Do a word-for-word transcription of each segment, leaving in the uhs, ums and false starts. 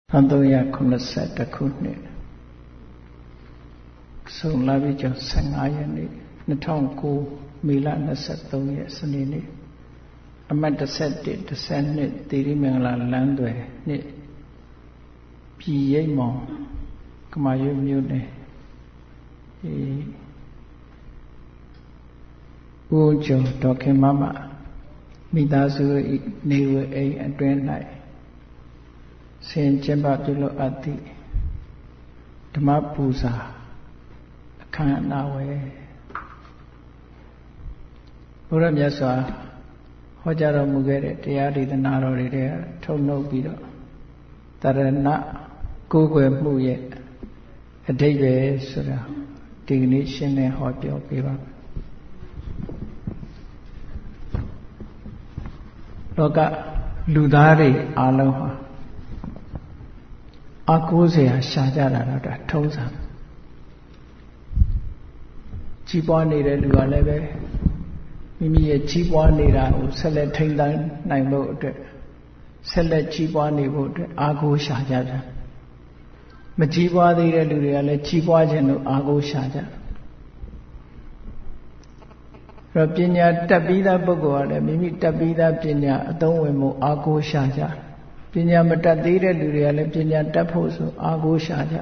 One thousand kunnasat takune. So lavi jo sangayani. Natongku mila nasat tongye sanini. Amat dasat di dasat ni tiri mengala landwe ni. Piye mo kemayu myune. Ujo doke mama. Midasu niwe ay adrenai. Sen jemba bilo ati Dhamma pusa akhan nawe Buddhaမြတ်စွာဟောကြားတော်မူခဲ့တဲ့တရားဒေသနာတော်တွေထဲထုတ်နှုတ်ပြီးတော့တရဏကိုယ်ွယ်မှုရဲ့အဓိပ္ပာယ်ဆိုတာဒီကနေ့ရှင်းလင်းဟောပြောပေးပါလောကလူသားတွေအားလုံးဟာအကိုးเสียရှာကြတာတော့ထုံးစံကြီးပွားနေတဲ့လူကလည်းပဲမိမိရဲ့ကြီးပွားနေတာကိုဆက်လက်ထိန်းသိမ်းနိုင်ဖို့အတွက်ဆက်လက်ကြီးပွားနေဖို့အတွက်အကိုးရှာကြတယ်မကြီးပွားသေးတဲ့လူတွေကလည်းကြီးပွားခြင်းလို့အကိုးရှာကြတယ်တော့ပညာတက်ပြီးသားပုဂ္ဂိုလ်ကလည်းမိမိတက်ပြီးသားပညာအသုံးဝင်မှုအကိုးရှာကြတယ်ပညာမတတ်သေးတဲ့လူတွေကလည်းပညာတတ်ဖို့ဆိုအာကိုးရှာကြ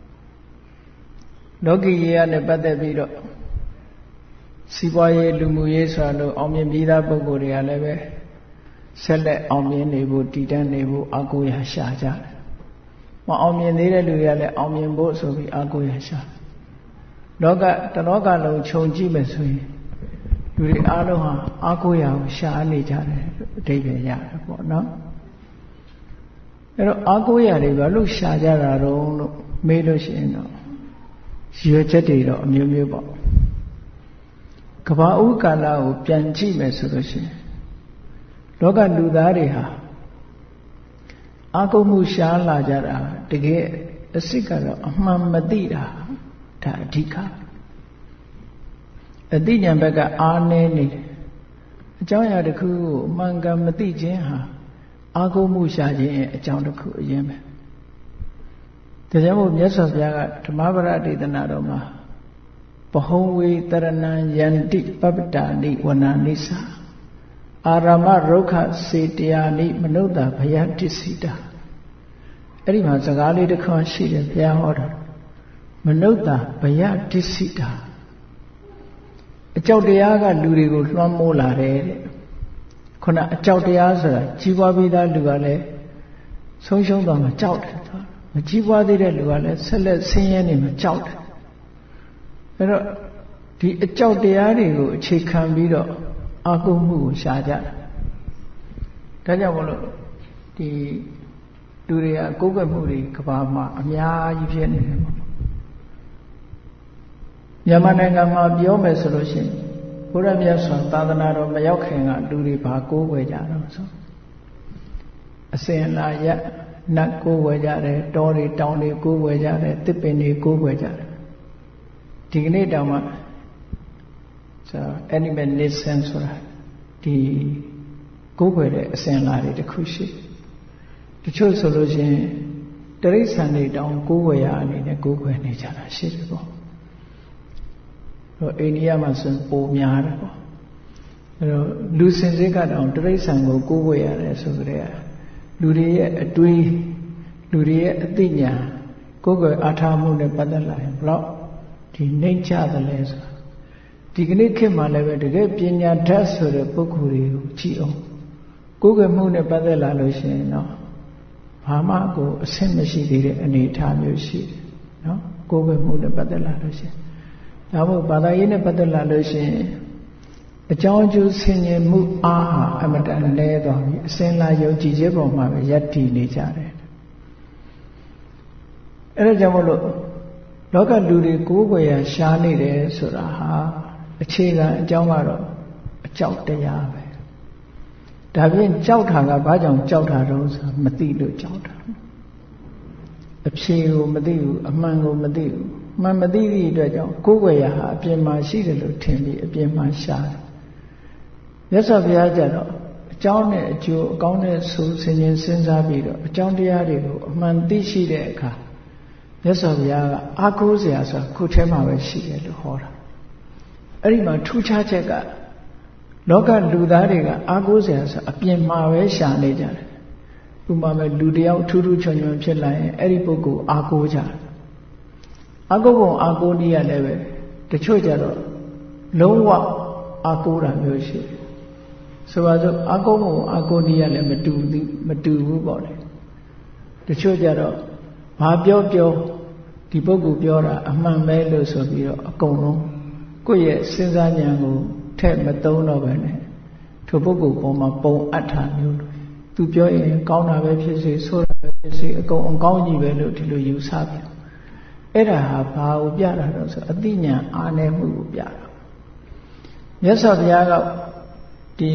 လောကီရေးနဲ့ပတ်သက်ပြီးတော့စီးပွားရေးလူမှုရေးဆိုတော့အောင်မြင်ပြီးသားပုဂ္ဂိုလ်တွေကလည်းပဲဆက်လက်အောင်မြင်နေဖို့တည်တံ့နေဖို့အာကိုးရရှာကြတယ်မအောင်မြင်သေးတဲ့လူတွေကလည်းအောင်မြင်ဖို့ဆိုပြီးအာကိုးရရှာလောကတလောကလုံးခြုံကြည့်မယ်ဆိုရင်လူတွေအားလုံးဟာအာကိုးရကိုရှာနေကြတယ်အဓိပ္ပာယ်ရတယ်ပေါ့နော်အဲ့တော့အာကိုးရတွေဘာလို့ရှာကြတာတော့လို့မေးလို့ရှိရင်တော့ရွယ်ချက်တွေတော့အမျိုးမျိုးပေါ့ကဘာဥကာလကိုပြန်ကြည့်မယ်ဆိုလို့ရှိရင်လောကလူသားတွေဟာအာကိုးမှုရှားလာကြတာတကယ်အစစ်ကတော့အမှန်မသိတာဒါအဓိကအသိဉာဏ်ဘက်ကအားနည်းနေတယ်အကြောင်းအရာတစ်ခုကိုအမှန်ကန်မသိခြင်းဟာအာကိုးမှုရှာခြင်းရဲ့အကြောင်းတစ်ခုအရင်ပဲဒါကြောင့်မို့မြတ်စွာဘုရားကဓမ္မပဒဒေသနာတော်မှာဘဟုံဝေတရဏံယန္တိပပ္ပတာနိဝနာနိသအာရမရုက္ခစေတယာနိမနုဿဘယတစ္ဆိတာအဲ့ဒီမှာစကားလေးတစ်ခွန်းရှိတယ်ဘုရားဟောတာမနုဿဘယတစ္ဆိတာအကြောက်တရားကလူတွေကိုလွှမ်းမိုးလာတယ်တဲ့ခုနအကြောက်တရားဆိုတာကြီးပွားပြီးသားလူကလည်းဆုံးရှုံးသွားမှကြောက်တယ်မကြီးပွားသေးတဲ့လူကလည်းဆက်လက်ဆင်းရဲနေမှကြောက်တယ်အဲ့တော့ဒီအကြောက်တရားတွေကိုအခြေခံပြီးတော့အာကိုးမှုကိုရှာကြတာဒါကြောင့်မလို့ဒီလူတွေကကိုးကွယ်မှုတွေကဘာမှအများကြီးဖြစ်နေတယ်ပေါ့မြန်မာနိုင်ငံမှာပြောမယ်ဆိုလို့ရှိရင်ဘုရားမြတ်စွာသာသနာတော်မရောက်ခင်ကလူတွေဘာကိုးကွယ်ကြတော့ဆိုအစဉ်အလာရနတ်ကိုးကွယ်ကြတယ်တောတွေတောင်တွေကိုးကွယ်ကြတယ်တစ်ပင်တွေကိုးကွယ်ကြတယ်ဒီကနေ့တောင်မှဆို animalism ဆိုတာဒီကိုးကွယ်တဲ့အစဉ်အလာတွေတစ်ခုရှိတချို့ဆိုလို့ရှိရင်တိရစ္ဆာန်တွေတောင်ကိုးကွယ်ရအနေနဲ့ကိုးကွယ်နေကြတာရှိတယ်ပေါ့တော့အိန္ဒိယမှာဆိုပိုများတယ်ပေါ့အဲတော့လူစင်စစ်ကတောင်တိရစ္ဆာန်ကိုကိုးကွယ်ရတယ်ဆိုကြတဲ့လူတွေရဲ့အတွေးလူတွေရဲ့အသိဉာဏ်ကိုးကွယ်အားထားမှုနဲ့ပတ်သက်လာရင်ဘလို့ဒီနှိမ့်ချတယ်လဲဆိုတာဒီကနေ့ခေတ်မှာလည်းပဲတကယ်ပညာတတ်ဆိုတဲ့ပုဂ္ဂိုလ်တွေကိုကြည့်အောင်ကိုးကွယ်မှုနဲ့ပတ်သက်လာလို့ရှိရင်တော့ဘာမှကိုအဆင့်မရှိသေးတဲ့အနေအထားမျိုးရှိတယ်နော်ကိုးကွယ်မှုနဲ့ပတ်သက်လာလို့ရှိရင်ဒါမို့ဘာသာရေးနဲ့ပတ်သက်လာလို့ရှိရင်အကြောင်းအကျိုးဆင်ញင်မှုအားဟာအမတန်နည်းသွားပြီအစင်လာယုံကြည်ခြင်းပေါ်မှာပဲယက်တည်နေကြတယ်အဲဒါကြောင့်မလို့လောကလူတွေကိုးကွယ်ရရှားနေတယ်ဆိုတာဟာအခြေခံအကြောင်းကတော့အကြောက်တရားပဲဒါပြင်ကြောက်တာကဘာကြောင့်ကြောက်တာတော့ဆိုတာမသိလို့ကြောက်တာအဖြေကိုမသိဘူးအမှန်ကိုမသိဘူးမှန်မသိသည့်အတွက်ကြောင့်ကိုယ်ွယ်ရဟာအပြင်မှာရှိတယ်လို့ထင်ပြီးအပြင်မှာရှာတယ်မြတ်စွာဘုရားကျတော့အအကြောင်းနဲ့အကျိုးအကောင်းနဲ့ဆိုဆင်ခြင်စဉ်းစားပြီးတော့အကြောင်းတရားတွေကိုအမှန်သိရှိတဲ့အခါမြတ်စွာဘုရားကအားကိုးစရာဆိုတာခုထဲမှာပဲရှိတယ်လို့ဟောတာအဲ့ဒီမှာထူးခြားချက်ကလောကလူသားတွေကအားကိုးစရာဆိုအပြင်မှာပဲရှာနေကြတယ်ဥပမာမဲ့လူတယောက်ထူးထူးချွန်ချွန်ဖြစ်လာရင်အဲ့ဒီပုဂ္ဂိုလ်အားကိုးကြတယ်အားကိုးပုံအားကိုးနည်းရလည်းပဲတချို့ကြတော့လုံးဝအားကိုးတာမျိုးရှိတယ်ဆိုပါစို့အားကိုးပုံအားကိုးနည်းရလည်းမတူဘူးမတူဘူးပေါ့လေတချို့ကြတော့ဘာပြောပြောဒီပုဂ္ဂိုလ်ပြောတာအမှန်ပဲလို့ဆိုပြီးတော့အကုန်လုံးကိုယ့်ရဲ့စဉ်းစားဉာဏ်ကိုထည့်မသုံးတော့ပဲနဲ့ထိုပုဂ္ဂိုလ်ပေါ်မှာပုံအပ်တာမျိုးလို့သူပြောရင်ကောင်းတာပဲဖြစ်စေဆိုးတာပဲဖြစ်စေအကုန်အကောင်းကြီးပဲလို့ဒီလိုယူဆပြီးအဲ့ဒါဟာဘာကိုပြတာတော့ဆိုအသိဉာဏ်အားနည်းမှုကိုပြတာမြတ်စွာဘုရားကဒီ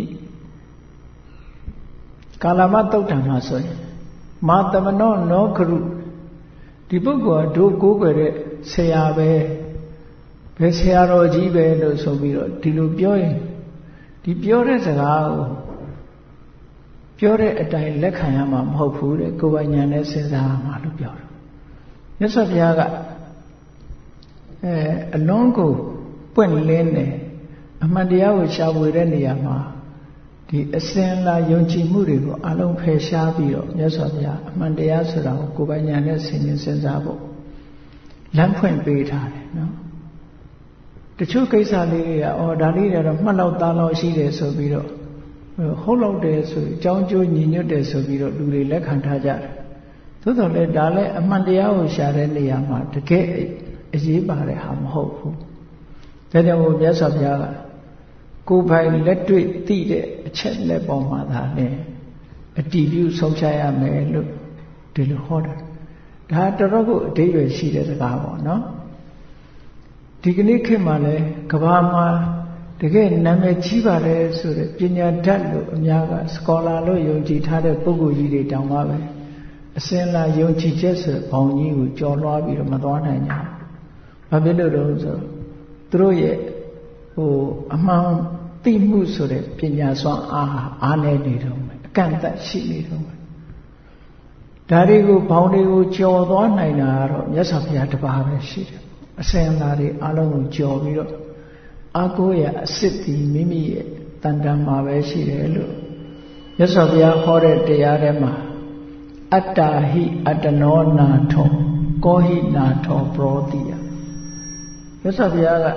ကာလမတုတ်တံမှာဆိုရင်မာတမနောနောခရုဒီပုဂ္ဂိုလ်ကတို့ကိုးကွယ်တဲ့ဆရာပဲဘယ်ဆရာတော်ကြီးပဲလို့ဆိုပြီးတော့ဒီလိုပြောရင်ဒီပြောတဲ့စကားကိုပြောတဲ့အတိုင်းလက်ခံရမှာမဟုတ်ဘူးတဲ့ကိုယ်ပိုင်ဉာဏ်နဲ့စဉ်းစားရမှာလို့ပြောတယ်မြတ်စွာဘုရားကအဲအလုံးကိုပွင့်လင်းတယ်အမှန်တရားကိုရှာဖွေတဲ့နေရာမှာဒီအစဉ်လာယုံကြည်မှုတွေကိုအလုံးဖယ်ရှားပြီးတော့မြတ်စွာဘုရားအမှန်တရားဆိုတာကိုကိုယ်ပိုင်ဉာဏ်နဲ့ဆင်ခြင်စဉ်းစားဖို့လမ်းဖွင့်ပေးထားတယ်နော်တချို့ကိစ္စလေးတွေကအော်ဒါလေးတွေတော့မှတ်လောက်သားလောက်ရှိတယ်ဆိုပြီးတော့ဟုတ်လောက်တယ်ဆိုအကြောင်းကျိုးညီညွတ်တယ်ဆိုပြီးတော့လူတွေလက်ခံထားကြတယ်သို့တော်လည်းဒါလည်းအမှန်တရားကိုရှာတဲ့နေရာမှာတကယ်အရေးပါတဲ့ဟာမဟုတ်ဘူးဒါကြောင့်မို့မြတ်စွာဘုရားကကိုယ်ပိုင်လက်တွေ့သိတဲ့အချက်လက်ပေါ်မှာသာလေအတည်ပြုဆုံးဖြတ်ရမယ်လို့ဒီလိုဟောတာဒါတော်တော်ကိုအဓိပ္ပာယ်ရှိတဲ့စကားပေါ့နော်ဒီကနေ့ခေတ်မှာလည်းကမ္ဘာမှာတကယ်နာမည်ကြီးပါတယ်ဆိုတဲ့ပညာတတ်လို့အများကစကောလာလို့ယုံကြည်ထားတဲ့ပုဂ္ဂိုလ်ကြီးတွေတောင်မှပဲအစင်လာယုံကြည်ချက်ဆိုတဲ့ဘောင်ကြီးကိုကျော်လွှားပြီးတော့မသွားနိုင်ကြဘူး။ဘာဖြစ်လို့လဲဆိုသူတို့ရဲ့ဟိုအမှန်သိမှုဆိုတဲ့ပညာစွမ်းအားဟာအားနည်းနေတော့မယ်အကန့်အသတ်ရှိနေတော့မယ်။ဒါတွေကိုဘောင်တွေကိုကျော်သွားနိုင်တာကတော့မြတ်စွာဘုရားတပါးပဲရှိတယ်။အစင်လာတွေအလုံးကိုကျော်ပြီးတော့အာကိုရအစစ်တီမိမိရဲ့တန်တမ်းမှာပဲရှိတယ်လို့မြတ်စွာဘုရားဟောတဲ့တရားထဲမှာအတ္တာဟိအတ္တနောနာထောကောဟိနာထောပရောတိယမြတ်စွာဘုရားက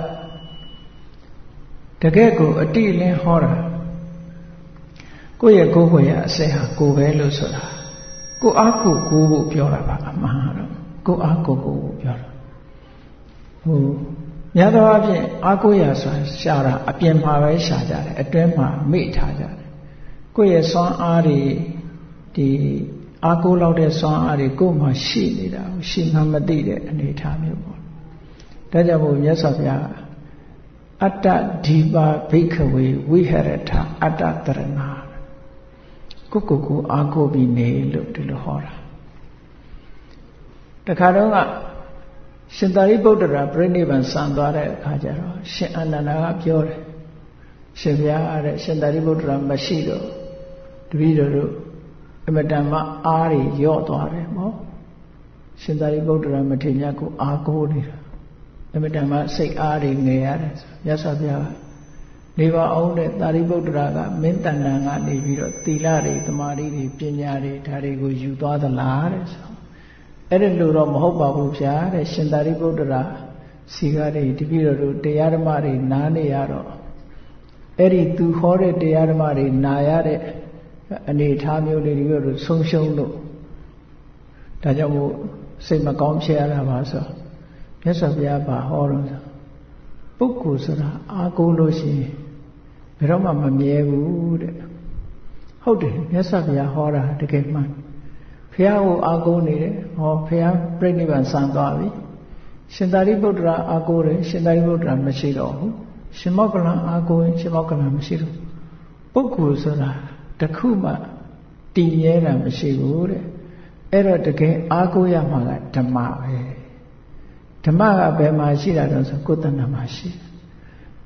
တကယ်ကိုအတိအလင်းဟောတာကိုယ့်ရဲ့ကိုယ်ကိုယ်ရအစစ်ဟာကိုယ်ပဲလို့ဆိုတာကိုယ်အားကိုယ်ကိုယ်ကိုပြောတာပါအမှန်တော့ကိုယ်အားကိုယ်ကိုယ်ကိုပြောတာဟိုများသောအားဖြင့်အာကိုရဆိုရှာတာအပြင်မှာပဲရှာကြတယ်အတွင်းမှာမေ့ထားကြတယ်ကိုယ့်ရဲ့စွမ်းအားတွေဒီအာကိုလောက်တဲ့စွမ်းအားတွေကိုယ်မှာရှိနေတာကိုရှိမှမသိတဲ့အနေအထားမျိုးပေါ့ဒါကြောင့်မို့မြတ်စွာဘုရားအတ္တဒီပါဘိက္ခဝေဝိဟရထအတ္တတရဏကိုကိုကိုအာကိုပြီးနေလို့ဒီလိုဟောတာတခါတော့ကရှင်သာရိပုတ္တရာပြိဋိဘံစံသွားတဲ့အခါကျတော့ရှင်အာနန္ဒာကပြောတယ်ရှင်ဘုရားအားတဲ့ရှင်သာရိပုတ္တရာမရှိတော့တပည့်တော်တို့အမတန်မှအားတွေယော့သွားတယ်ပေါ့ရှင်သာရိပုတ္တရာမထေရမြတ်ကိုအားကိုးနေတာအမတန်မှစိတ်အားတွေငယ်ရတယ်မြတ်စွာဘုရားနေပါအောင်တဲ့သာရိပုတ္တရာကမင်းတဏ္ဍာကနေပြီးတော့သီလတွေသမာဓိတွေပညာတွေဒါတွေကိုယူသွားသလားတဲ့ဆိုအဲ့ဒါလို့တော့မဟုတ်ပါဘူးဗျာတဲ့ရှင်သာရိပုတ္တရာစီကားတွေတပည့်တော်တို့တရားဓမ္မတွေနားနေရတော့အဲ့ဒီသူဟောတဲ့တရားဓမ္မတွေနာရတဲ့အနေအထားမျိုးလေးတွေတို့ဆုံးရှုံးလို့ဒါကြောင့်မို့စိတ်မကောင်းဖြစ်ရတာပါဆိုမြတ်စွာဘုရားပါဟောတော့ပုဂ္ဂိုလ်ဆိုတာအာကိုးလို့ရှိရင်ဘယ်တော့မှမမြဲဘူးတဲ့ဟုတ်တယ်မြတ်စွာဘုရားဟောတာတကယ်မှန်ဘုရားကိုအာကိုးနေတယ်ဟောဘုရားပြိဋိဘံစံသွားပြီရှင်သာရိပုတ္တရာအာကိုးတယ်ရှင်သာရိပုတ္တရာမရှိတော့ဘူးရှင်မောက္ကလံအာကိုးရင်ရှင်မောက္ကလံမရှိတော့ပုဂ္ဂိုလ်ဆိုတာတခုမှတည်မြဲတာမရှိဘူးတဲ့အဲ့တော့တကယ်အာကိုးရမှာကဓမ္မပဲဓမ္မကဘယ်မှာရှိတာတော့ဆိုကိုယ်တဏ္ဍာမှာရှိဓ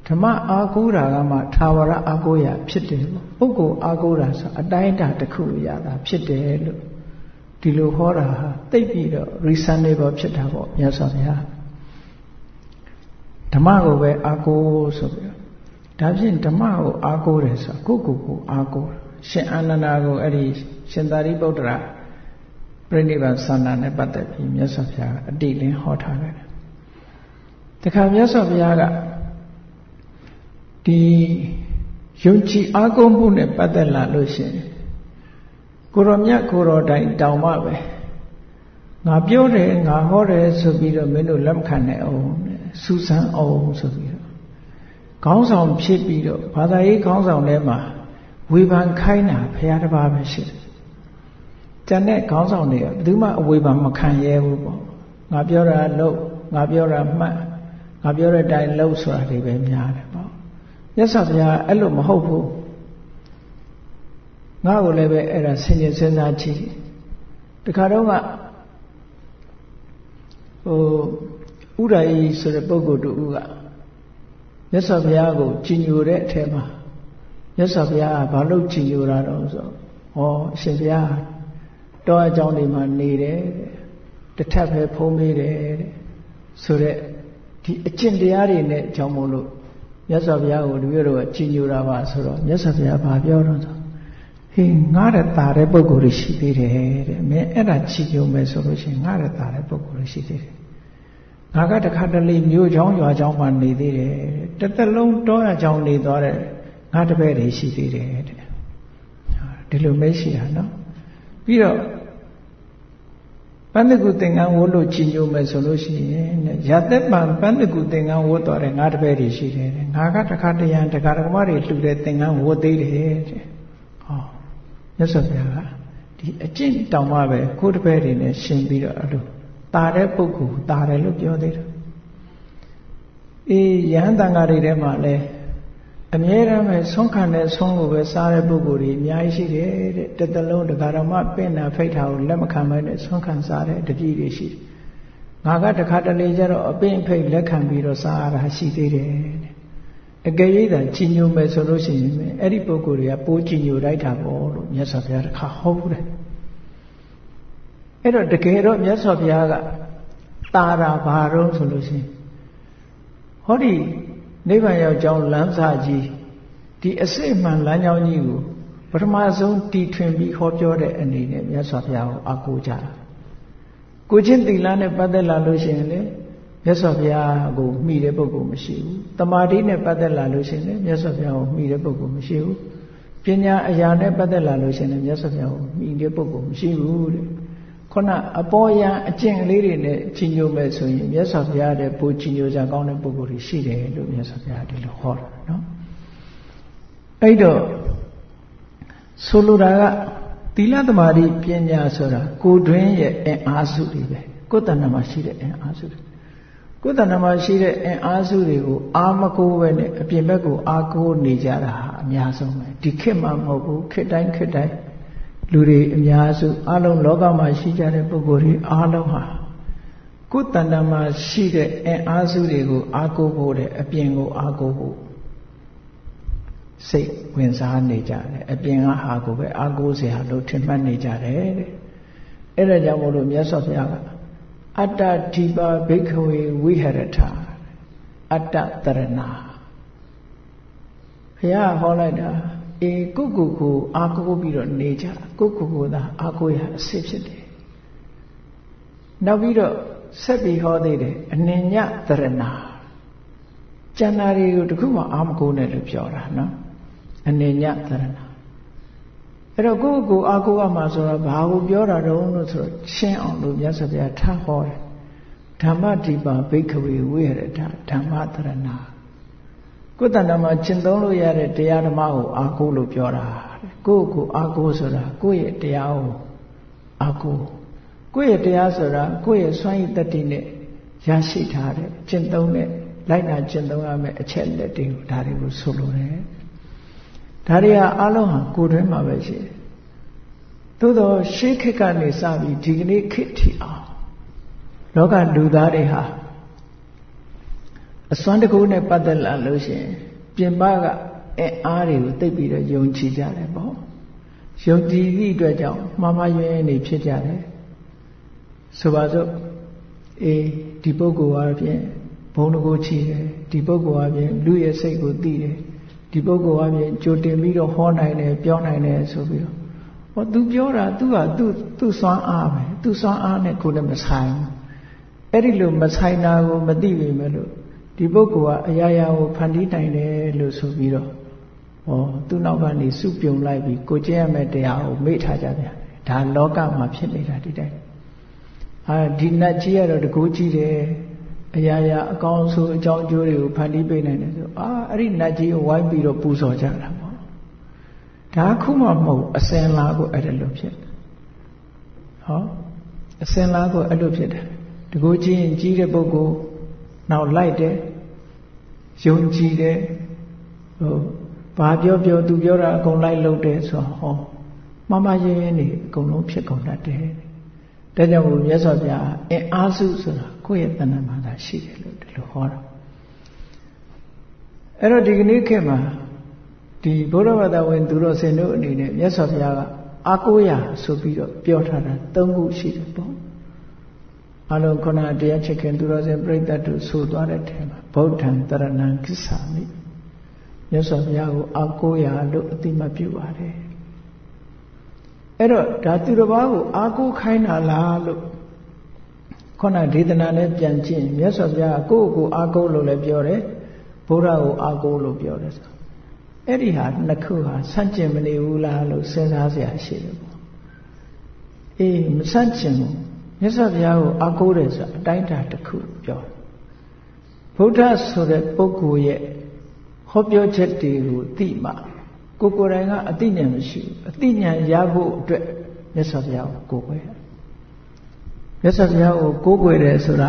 ဓမ္မအားကိုးတာကမှသာဝရအားကိုးရဖြစ်တယ်ပုဂ္ဂိုလ်အားကိုးတာဆိုအတိုင်းအတာတစ်ခုရတာဖြစ်တယ်လို့ဒီလိုဟောတာဟာသိပြီးတော့ reasonable ဖြစ်တာပေါ့မြတ်စွာဘုရားဓမ္မကိုပဲအားကိုးဆိုပြီးဒါဖြင့်ဓမ္မကိုအားကိုးတယ်ဆိုကိုယ့်ကိုယ်ကိုအားကိုးရှင်အာနန္ဒာကိုအဲ့ဒီရှင်သာရိပုတ္တရာပြိဋိဘံသန္တာနဲ့ပတ်သက်ပြီးမြတ်စွာဘုရားအတိအလင်းဟောထားတယ်တခါမြတ်စွာဘုရားကဒီယုံကြည်အားကိုးမှုနဲ့ပတ်သက်လာလို့ရှိရင်ကိုရောမြတ်ကိုရောတိုင်တောင်မှပဲငါပြောတယ်ငါဟောတယ်ဆိုပြီးတော့မင်းတို့လက်မခံနိုင်အောင်စူးစမ်းအောင်ဆိုပြီးတော့ခေါင်းဆောင်ဖြစ်ပြီးတော့ဘာသာရေးခေါင်းဆောင်ထဲမှာဝေဖန်ခိုင်းတာဘုရားတစ်ပါးပဲရှိတယ်။ကျန်တဲ့ခေါင်းဆောင်တွေကဘယ်သူမှအဝေဖန်မခံရဲဘူးပေါ့။ငါပြောတာလုပ်ငါပြောတာမှတ်ငါပြောတဲ့အတိုင်းလုပ်ဆိုတာတွေပဲများတယ်ပေါ့။မြတ်စွာဘုရားအဲ့လိုမဟုတ်ဘူး။ငါ့ကိုလည်းပဲအဲ့ဒါဆင်ခြင်စဉ်းစားကြည့်။တခါတော့ကဟိုဥဒ္ဒယီဆိုတဲ့ပုဂ္ဂိုလ်တူကမြတ်စွာဘုရားကိုကြည်ညိုတဲ့အထက်မှာမြတ်စွာဘုရားကဘာလို့ကြည်ညိုတာတော့ဆိုဟောအရှင်ဘုရားတောအကြောင်းတွေမှာနေတယ်တစ်ထပ်ပဲဖုံးပေးတယ်ဆိုတဲ့ဒီအကျင့်တရားတွေနဲ့ကြောင့်မို့လို့မြတ်စွာဘုရားကိုတပည့်တော်ကကြည်ညိုတာပါဆိုတော့မြတ်စွာဘုရားဘာပြောတော့ဆိုဟေးငါတဲ့တာတဲ့ပုဂ္ဂိုလ်တွေရှိသေးတယ်တဲ့မင်းအဲ့ဒါကြည်ညိုမယ်ဆိုလို့ရှိရင်ငါတဲ့တာတဲ့ပုဂ္ဂိုလ်တွေရှိသေးတယ်ငါကတခါတလေမြို့ချောင်းရွာချောင်းမှာနေသေးတယ်တစ်သက်လုံးတောရချောင်းနေသွားတဲ့ငါတပည့်တွေရှိသေးတယ်တဲ့ဒီလိုမရှိတာနော်ပြီးတော့ပန္နကုသင်္ကန်းဝတ်လို့ကြည်ညိုမယ်ဆိုလို့ရှိရင်ရသက်ပံပန္နကုသင်္ကန်းဝတ်တော်တဲ့ငါတပည့်တွေရှိတယ်တဲ့ငါကတခါတရံတခါတကမတွေလှူတဲ့သင်္ကန်းဝတ်သေးတယ်တဲ့ဟောမြတ်စွာဘုရားကဒီအကျင့်တောင်မှပဲကိုယ်တပည့်တွေနဲ့ရှင်ပြီးတော့အဲ့လိုတာတဲ့ပုဂ္ဂိုလ်တာတယ်လို့ပြောသေးတယ်အေးယဟန်တန်ဃာတွေထဲမှာလဲအမြဲတမ်းပဲဆုံးခံတဲ့ဆုံးကိုပဲစားတဲ့ပုဂ္ဂိုလ်တွေအများကြီးရှိတယ်တဲ့တစ်သလုံးတခါတော့မှပင့်တာဖိတ်တာကိုလက်မခံမဲနဲ့ဆုံးခံစားတဲ့တပည့်တွေရှိတယ်ငါကတခါတလေကျတော့အပင့်ဖိတ်လက်ခံပြီးတော့စားရတာရှိသေးတယ်တဲ့အကယ်၍သာကြည်ညိုမယ်ဆိုလို့ရှိရင်အဲ့ဒီပုဂ္ဂိုလ်တွေကပိုးကြည်ညိုလိုက်တာပေါ့လို့မြတ်စွာဘုရားတခါဟောဘူးတယ်အဲ့တော့တကယ်တော့မြတ်စွာဘုရားကတာတာဘာတော့ဆိုလို့ရှိရင်ဟောဒီနိဗ္ဗာန်ရောက်ကြောင်းလမ်းစာကြီးဒီအစစ်မှန်လမ်းကြောင်းကြီးကိုပထမဆုံးတီထွင်ပြီးဟောပြောတဲ့အနေနဲ့မြတ်စွာဘုရားကိုအားကိုးကြတာကိုချင်းသီလနဲ့ပတ်သက်လာလို့ရှိရင်လေမြတ်စွာဘုရားကိုမှီတဲ့ပုဂ္ဂိုလ်မရှိဘူးတမာတိနဲ့ပတ်သက်လာလို့ရှိရင်လေမြတ်စွာဘုရားကိုမှီတဲ့ပုဂ္ဂိုလ်မရှိဘူးပညာအရာနဲ့ပတ်သက်လာလို့ရှိရင်မြတ်စွာဘုရားကိုမှီတဲ့ပုဂ္ဂိုလ်မရှိဘူးတဲ့ခုနအပေါ်ယံအကျင့်လေးတွေနဲ့ကြီးညိုမယ်ဆိုရင်မြတ်စွာဘုရားတဲ့ပိုကြီးညိုကြကောင်းတဲ့ပုဂ္ဂိုလ်တွေရှိတယ်လို့မြတ်စွာဘုရားဒီလိုဟောတာနော်အဲ့တော့ဆိုလိုတာကသီလသမာဓိပညာဆိုတာကိုယ်တွင်းရဲ့အင်အားစုတွေပဲကိုယ်တဏ္ဍာမှာရှိတဲ့အင်အားစုတွေကိုယ်တဏ္ဍာမှာရှိတဲ့အင်အားစုတွေကိုအာမကိုးပဲနဲ့အပြင်ဘက်ကိုအာကိုးနေကြတာဟာအများဆုံးပဲဒီခေတ်မှာမဟုတ်ဘူးခေတ်တိုင်းခေတ်တိုင်းလူတွေအများစုအလုံးလောကမှာရှိကြတဲ့ပုဂ္ဂိုလ်တွေအားလုံးဟာကိုယ်တဏ္ဍာမှာရှိတဲ့အင်အားစုတွေကိုအားကိုးဖို့တဲ့အပြင်ကိုအားကိုးဖို့စိတ်ဝင်စားနေကြတယ်အပြင်ကဟာကိုပဲအားကိုးเสียလို့ထင်မှတ်နေကြတယ်တဲ့အဲ့ဒါကြောင့်မို့လို့မြတ်စွာဘုရားကအတ္တဓိပါဘိက္ခဝေဝိဟရထအတ္တတရဏဘုရားဟောလိုက်တာအေးကိုကိုကိုအားကိုးပြီးတော့နေကြကိုကိုကိုသာအားကိုးရအစစ်ဖြစ်တယ်နောက်ပြီးတော့ဆက်ပြီးဟောသေးတယ်အနညတရဏကျန်တာတွေကိုတခုမှအားမကိုးနဲ့လို့ပြောတာနော်အနညတရဏအဲ့တော့ကိုကိုအားကိုးရမှာဆိုတော့ဘာကိုပြောတာတော့လို့ဆိုတော့ရှင်းအောင်လို့မြတ်စွာဘုရားထားဟောတယ်ဓမ္မတိပါဘိက္ခဝေဝိဟရထဓမ္မတရဏကိုယ်တဏ္ဍာမှာကျင့်သုံးလို့ရတဲ့တရားဓမ္မကိုအားကိုးလို့ပြောတာကိုယ့်ကိုအားကိုးဆိုတာကိုယ့်ရဲ့တရားကိုအားကိုးကိုယ့်ရဲ့တရားဆိုတာကိုယ့်ရဲ့စွမ်းရည်တတ္တိနဲ့ရရှိထားတဲ့ကျင့်သုံးတဲ့လိုက်နာကျင့်သုံးရမယ့်အချက်လက်တွေကိုဒါတွေကိုဆိုလိုတယ်ဒါတွေဟာအလုံးဟာကိုယ်တွင်းမှာပဲရှိတယ်သို့တော့ရှေးခေတ်ကနေစပြီးဒီကနေ့ခေတ်ထိအောင်လောကလူသားတွေဟာအအစွမ်းတကူနဲ့ပတ်သက်လာလို့ရှိရင်ပြင်ပကအင်အားတွေကိုသိပ်ပြီးတော့ယုံကြည်ကြတယ်ပေါ့ယုံကြည်သည့်အတွက်ကြောင့်မှားမှားယွင်းယွင်းနေဖြစ်ကြတယ်ဆိုပါစို့အေးဒီပုဂ္ဂိုလ်အပြင်ဘုံတကူချီတယ်ဒီပုဂ္ဂိုလ်အပြင်လူရဲ့စိတ်ကိုသိတယ်ဒီပုဂ္ဂိုလ်အပြင်ကြိုတင်ပြီးတော့ဟောနိုင်တယ်ပြောနိုင်တယ်ဆိုပြီးတော့ဟော तू ပြောတာ तू က तू तू စွမ်းအားပဲ तू စွမ်းအားနဲ့ကိုယ်လည်းမဆိုင်ဘူးအဲ့ဒီလိုမဆိုင်တာကိုမသိပေမဲ့လို့ဒီပုဂ္ဂိုလ်ကအရာရာကိုဖန်တီးနိုင်တယ်လို့ဆိုပြီးတော့ဟောသူ့နောက်ကနေစုပြုံလိုက်ပြီးကိုကျင့်ရမယ့်တရားကိုမေ့ထားကြပြန်ဒါလောကမှာဖြစ်နေတာဒီတိုင်းအာဒီနတ်ကြီးကတော့တကူကြီးတယ်အရာရာအကောင်းဆုံးအကြောင်းအကျိုးတွေကိုဖန်တီးပေးနိုင်တယ်ဆိုအာအဲ့ဒီနတ်ကြီးကိုဝိုင်းပြီးတော့ပူဇော်ကြတာပေါ့ဒါခုမှမဟုတ်အစင်လာကိုအဲ့ဒါလိုဖြစ်ဟောအစင်လာကိုအဲ့လိုဖြစ်တယ်တကူကြီးရင်ကြီးတဲ့ပုဂ္ဂိုလ်နောက်လိုက်တယ်ယုံကြည်တယ်ဟိုဘာပြောပြောသူပြောတာအကုန်လိုက်လုပ်တယ်ဆိုဟောမှားမှားရင်းရင်းနေအကုန်လုံးဖြစ်ကုန်တတ်တယ်ဒါကြောင့်မို့မြတ်စွာဘုရားအင်အားစုဆိုတာကိုယ့်ရဲ့တဏ္ဍာမှာသာရှိတယ်လို့ဒီလိုဟောတာအဲ့တော့ဒီကနေ့ခေတ်မှာဒီဘုရားဘာသာဝင်သူတော်စင်တို့အနေနဲ့မြတ်စွာဘုရားကအာကိုရာဆိုပြီးတော့ပြောထားတာသုံးခုရှိတယ်ပေါ့အလုံးခုနတရားချစ်ခင်သူတော်စင်ပြိတ္တတို့ဆိုသွားတဲ့ထဲမှာဗုဒ္ဓံတရဏံကိစ္ဆာမိမြတ်စွာဘုရားကိုအာကိုရာလို့အတိမပြုပါတယ်အဲ့တော့ဒါသူတစ်ပါးကိုအာကိုခိုင်းတာလားလို့ခုနဒေသနာနဲ့ပြန်ကြည့်မြတ်စွာဘုရားကိုယ့်ကိုအာကိုလို့လည်းပြောတယ်ဘုရားကိုအာကိုလို့ပြောတယ်ဆိုအဲ့ဒီဟာနှစ်ခုဟာဆန့်ကျင်မနေဘူးလားလို့စဉ်းစားစရာရှိတယ်ပေါ့အေးမဆန့်ကျင်ဘူးမြတ်စွာဘုရားကိုအာကိုတယ်ဆိုအတိုင်းအတာတစ်ခုပြောဗုဒ္ဓဆိုတဲ့ပုဂ္ဂိုလ်ရဲ့ဟောပြောချက်တွေကိုသိမှကိုယ်ကိုယ်တိုင်ကအသိဉာဏ်မရှိဘူးအသိဉာဏ်ရဖို့အတွက်မြတ်စွာဘုရားကိုကိုယ်ွယ်မြတ်စွာဘုရားကိုကိုးကွယ်တယ်ဆိုတာ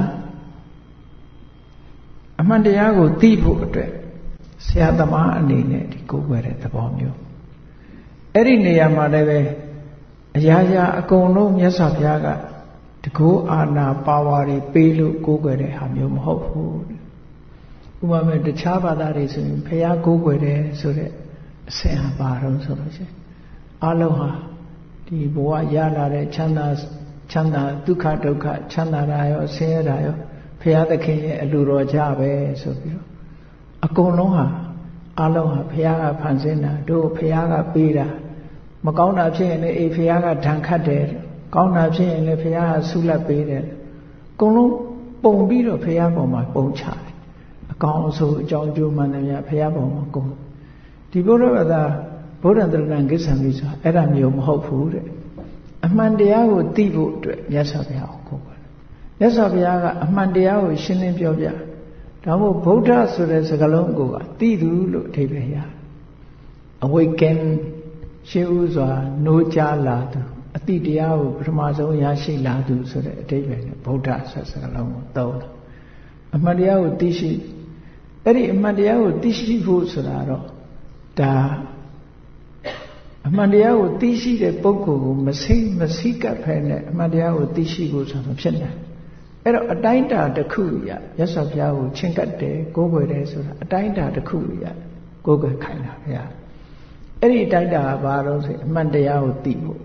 အမှန်တရားကိုသိဖို့အတွက်ဆရာသမားအနေနဲ့ဒီကိုးကွယ်တဲ့သဘောမျိုးအဲ့ဒီနေရာမှာလည်းပဲအရာရာအကုန်လုံးမြတ်စွာဘုရားကတကူအာနာပါဝါတွေပေးလို့ကိုးကွယ်တဲ့ဟာမျိုးမဟုတ်ဘူးဥပမာမဲ့တခြားဘာသာတွေဆိုရင်ဘုရားကိုးကွယ်တယ်ဆိုတဲ့အဆင့်ဟာပါတော့ဆိုလို့ရှိရင်အလုံးဟာဒီဘဝရလာတဲ့ချမ်းသာချမ်းသာဒုက္ခဒုက္ခချမ်းသာတာရောဆင်းရဲတာရောဘုရားသခင်ရဲ့အလိုတော်ကြပဲဆိုပြီးတော့အကုန်လုံးဟာအလုံးဟာဘုရားကဖန်ဆင်းတာတို့ဘုရားကပေးတာမကောင်းတာဖြစ်ရင်လည်းအေးဘုရားကဒဏ်ခတ်တယ်ကောင်းတာဖြစ်ရင်လည်းဘုရားကဆုလတ်ပေးတယ်အကုန်လုံးပုံပြီးတော့ဘုရားပေါ်မှာပုံချတယ်အကောင်းအဆိုးအကြောင်းအကျိုးမှန်တယ်များဘုရားပေါ်မှာကုန်ဒီဘုရားဘာသာဗုဒ္ဓံတရဏံကိစ္ဆံမိဆိုတာအဲ့ဒါမျိုးမဟုတ်ဘူးတဲ့အမှန်တရားကိုသိဖို့အတွက်မြတ်စွာဘုရားကိုကိုးကွယ်မြတ်စွာဘုရားကအမှန်တရားကိုရှင်းလင်းပြောပြဒါမို့ဗုဒ္ဓဆိုတဲ့စကားလုံးကိုကသိသူလို့အဓိပ္ပာယ်ရ awaken ရှင်းဥစွာနိုးကြားလာသူအတိတရားကိုပထမဆုံးရရှိလာသူဆိုတဲ့အဓိပ္ပာယ်နဲ့ဗုဒ္ဓဆိုတဲ့စကားလုံးကိုသုံးတယ်အမှန်တရားကိုသိရှိအဲ့ဒီအမှန်တရားကိုသိရှိဖို့ဆိုတာတော့ဒါအမှန်တရားကိုသိရှိတဲ့ပုဂ္ဂိုလ်ကိုမစိမ့်မစိကပ်ဖဲနဲ့အမှန်တရားကိုသိရှိဖို့ဆိုတာဖြစ်နေအဲ့တော့အတိုင်းတာတစ်ခုရမြတ်စွာဘုရားကိုချင်းကပ်တယ်ကိုးကွယ်တယ်ဆိုတာအတိုင်းတာတစ်ခုရကိုးကွယ်ခိုင်းတာဗျာအဲ့ဒီအတိုင်းတာကဘာလို့ဆိုအမှန်တရားကိုသိဖို့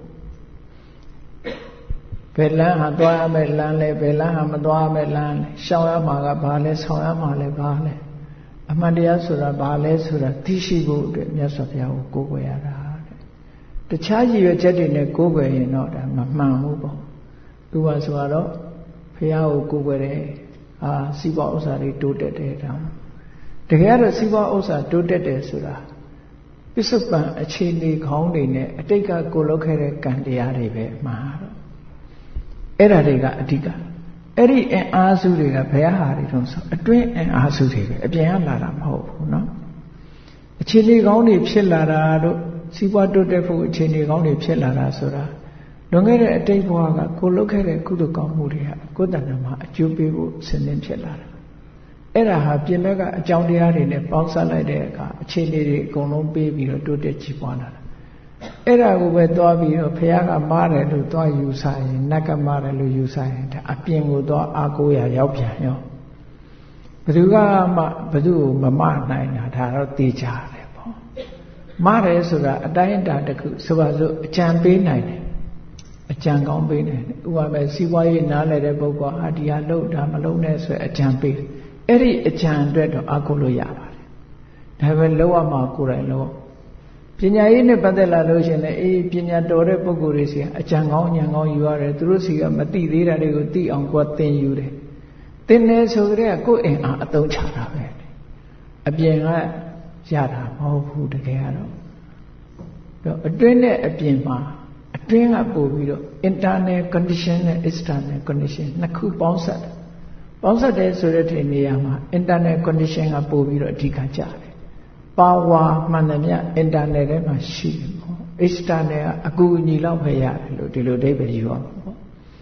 ဘယ်လမ်းဟာသွားရမယ့်လမ်းလဲဘယ်လမ်းဟာမသွားရမယ့်လမ်းလဲရှောင်ရမှာကဘာလဲဆောင်ရမှာလဲဘာလဲအမှန်တရားဆိုတာဘာလဲဆိုတာသိရှိဖို့အတွက်မြတ်စွာဘုရားကိုကိုးကွယ်ရတာတခြားရည်ရွယ်ချက်တွေနဲ့ကိုးကွယ်ရင်တော့ဒါမမှန်ဘူးပေါ့သူကဆိုတော့ဘုရားကိုကိုးကွယ်တယ်အာစီးပွားဥစ္စာတွေတိုးတက်တယ်ဒါတကယ်တော့စီးပွားဥစ္စာတိုးတက်တယ်ဆိုတာပစ္စုပန်အခြေအနေခေါင်းတွေနဲ့အတိတ်ကကိုလုပ်ခဲ့တဲ့ကံတရားတွေပဲမှားတော့အဲ့ဒါတွေကအဓိကအဲ့ဒီအင်အားစုတွေကဘယ်ဟာတွေတုံးဆိုအတွင်းအင်အားစုတွေပဲအပြင်ကလာတာမဟုတ်ဘူးเนาะအခြေအနေကောင်းတွေဖြစ်လာတာတို့စီးပွားတိုးတက်ဖို့အခြေအနေကောင်းတွေဖြစ်လာတာဆိုတာလွန်ခဲ့တဲ့အတိတ်ဘဝကကိုလုပ်ခဲ့တဲ့ကုသိုလ်ကောင်းမှုတွေကကိုယ်တဏ္ဍာမှာအကျိုးပေးဖို့ဆင်းနှင်းဖြစ်လာတာအဲ့ဒါဟာပြင်ဘက်ကအကြောင်းတရားတွေနဲ့ပေါင်းစပ်လိုက်တဲ့အခါအခြေအနေတွေအကုန်လုံးပေးပြီးတော့တိုးတက်ကြီးပွားလာတာအဲ့ဒါကိုပဲသွားပြီးတော့ဘုရားကမားတယ်လို့သွားယူဆရင်နတ်ကမားတယ်လို့ယူဆရင်ဒါအပြင်ကိုသွားအာကိုးရရောက်ပြန်ရောဘသူကမှဘသူ့ကိုမမနိုင်တာဒါတော့သိကြတယ်ပေါ့မတယ်ဆိုတာအတိုင်းအတာတစ်ခုဆိုပါစို့အကြံပေးနိုင်တယ်အကြံကောင်းပေးနိုင်တယ်ဥပမာစီးပွားရေးနားလည်တဲ့ပုဂ္ဂိုလ်ဟာဒီဟာလုပ်တာမလုပ်နဲ့ဆိုအကြံပေးအဲ့ဒီအကြံအတွက်တော့အကုလို့ရပါတယ်ဒါပဲလောက်ရမှာကိုယ်တိုင်လို့ပညာရေးနဲ့ပတ်သက်လာလို့ရှင်လေအေးပညာတော်တဲ့ပုဂ္ဂိုလ်တွေစီအကြံကောင်းဉာဏ်ကောင်းယူရတယ်သူတို့စီကမသိသေးတာတွေကိုသိအောင်ကိုယ်သင်ယူတယ်သင်တယ်ဆိုကြတဲ့ကိုယ့်အိမ်အားအသုံးချတာပဲအပြင်ကရတာမဟုတ်ဘူးတကယ်ကတော့တော့အတွင်းနဲ့အပြင်မှာအတွင်းကပို့ပြီးတော့ internal condition နဲ့ external condition နှစ်ခုပေါင်းစပ်ပေါင်းစပ်တယ်ဆိုတဲ့ဒီနေရာမှာ internal condition ကပို့ပြီးတော့အဓိကကျတယ် power မှန်တယ်မြ internal ထဲမှာရှိတယ်ပေါ့ external ကအကူအညီလောက်ပဲရတယ်လို့ဒီလိုအဓိပ္ပာယ်ယူရမှာပေါ့ဟို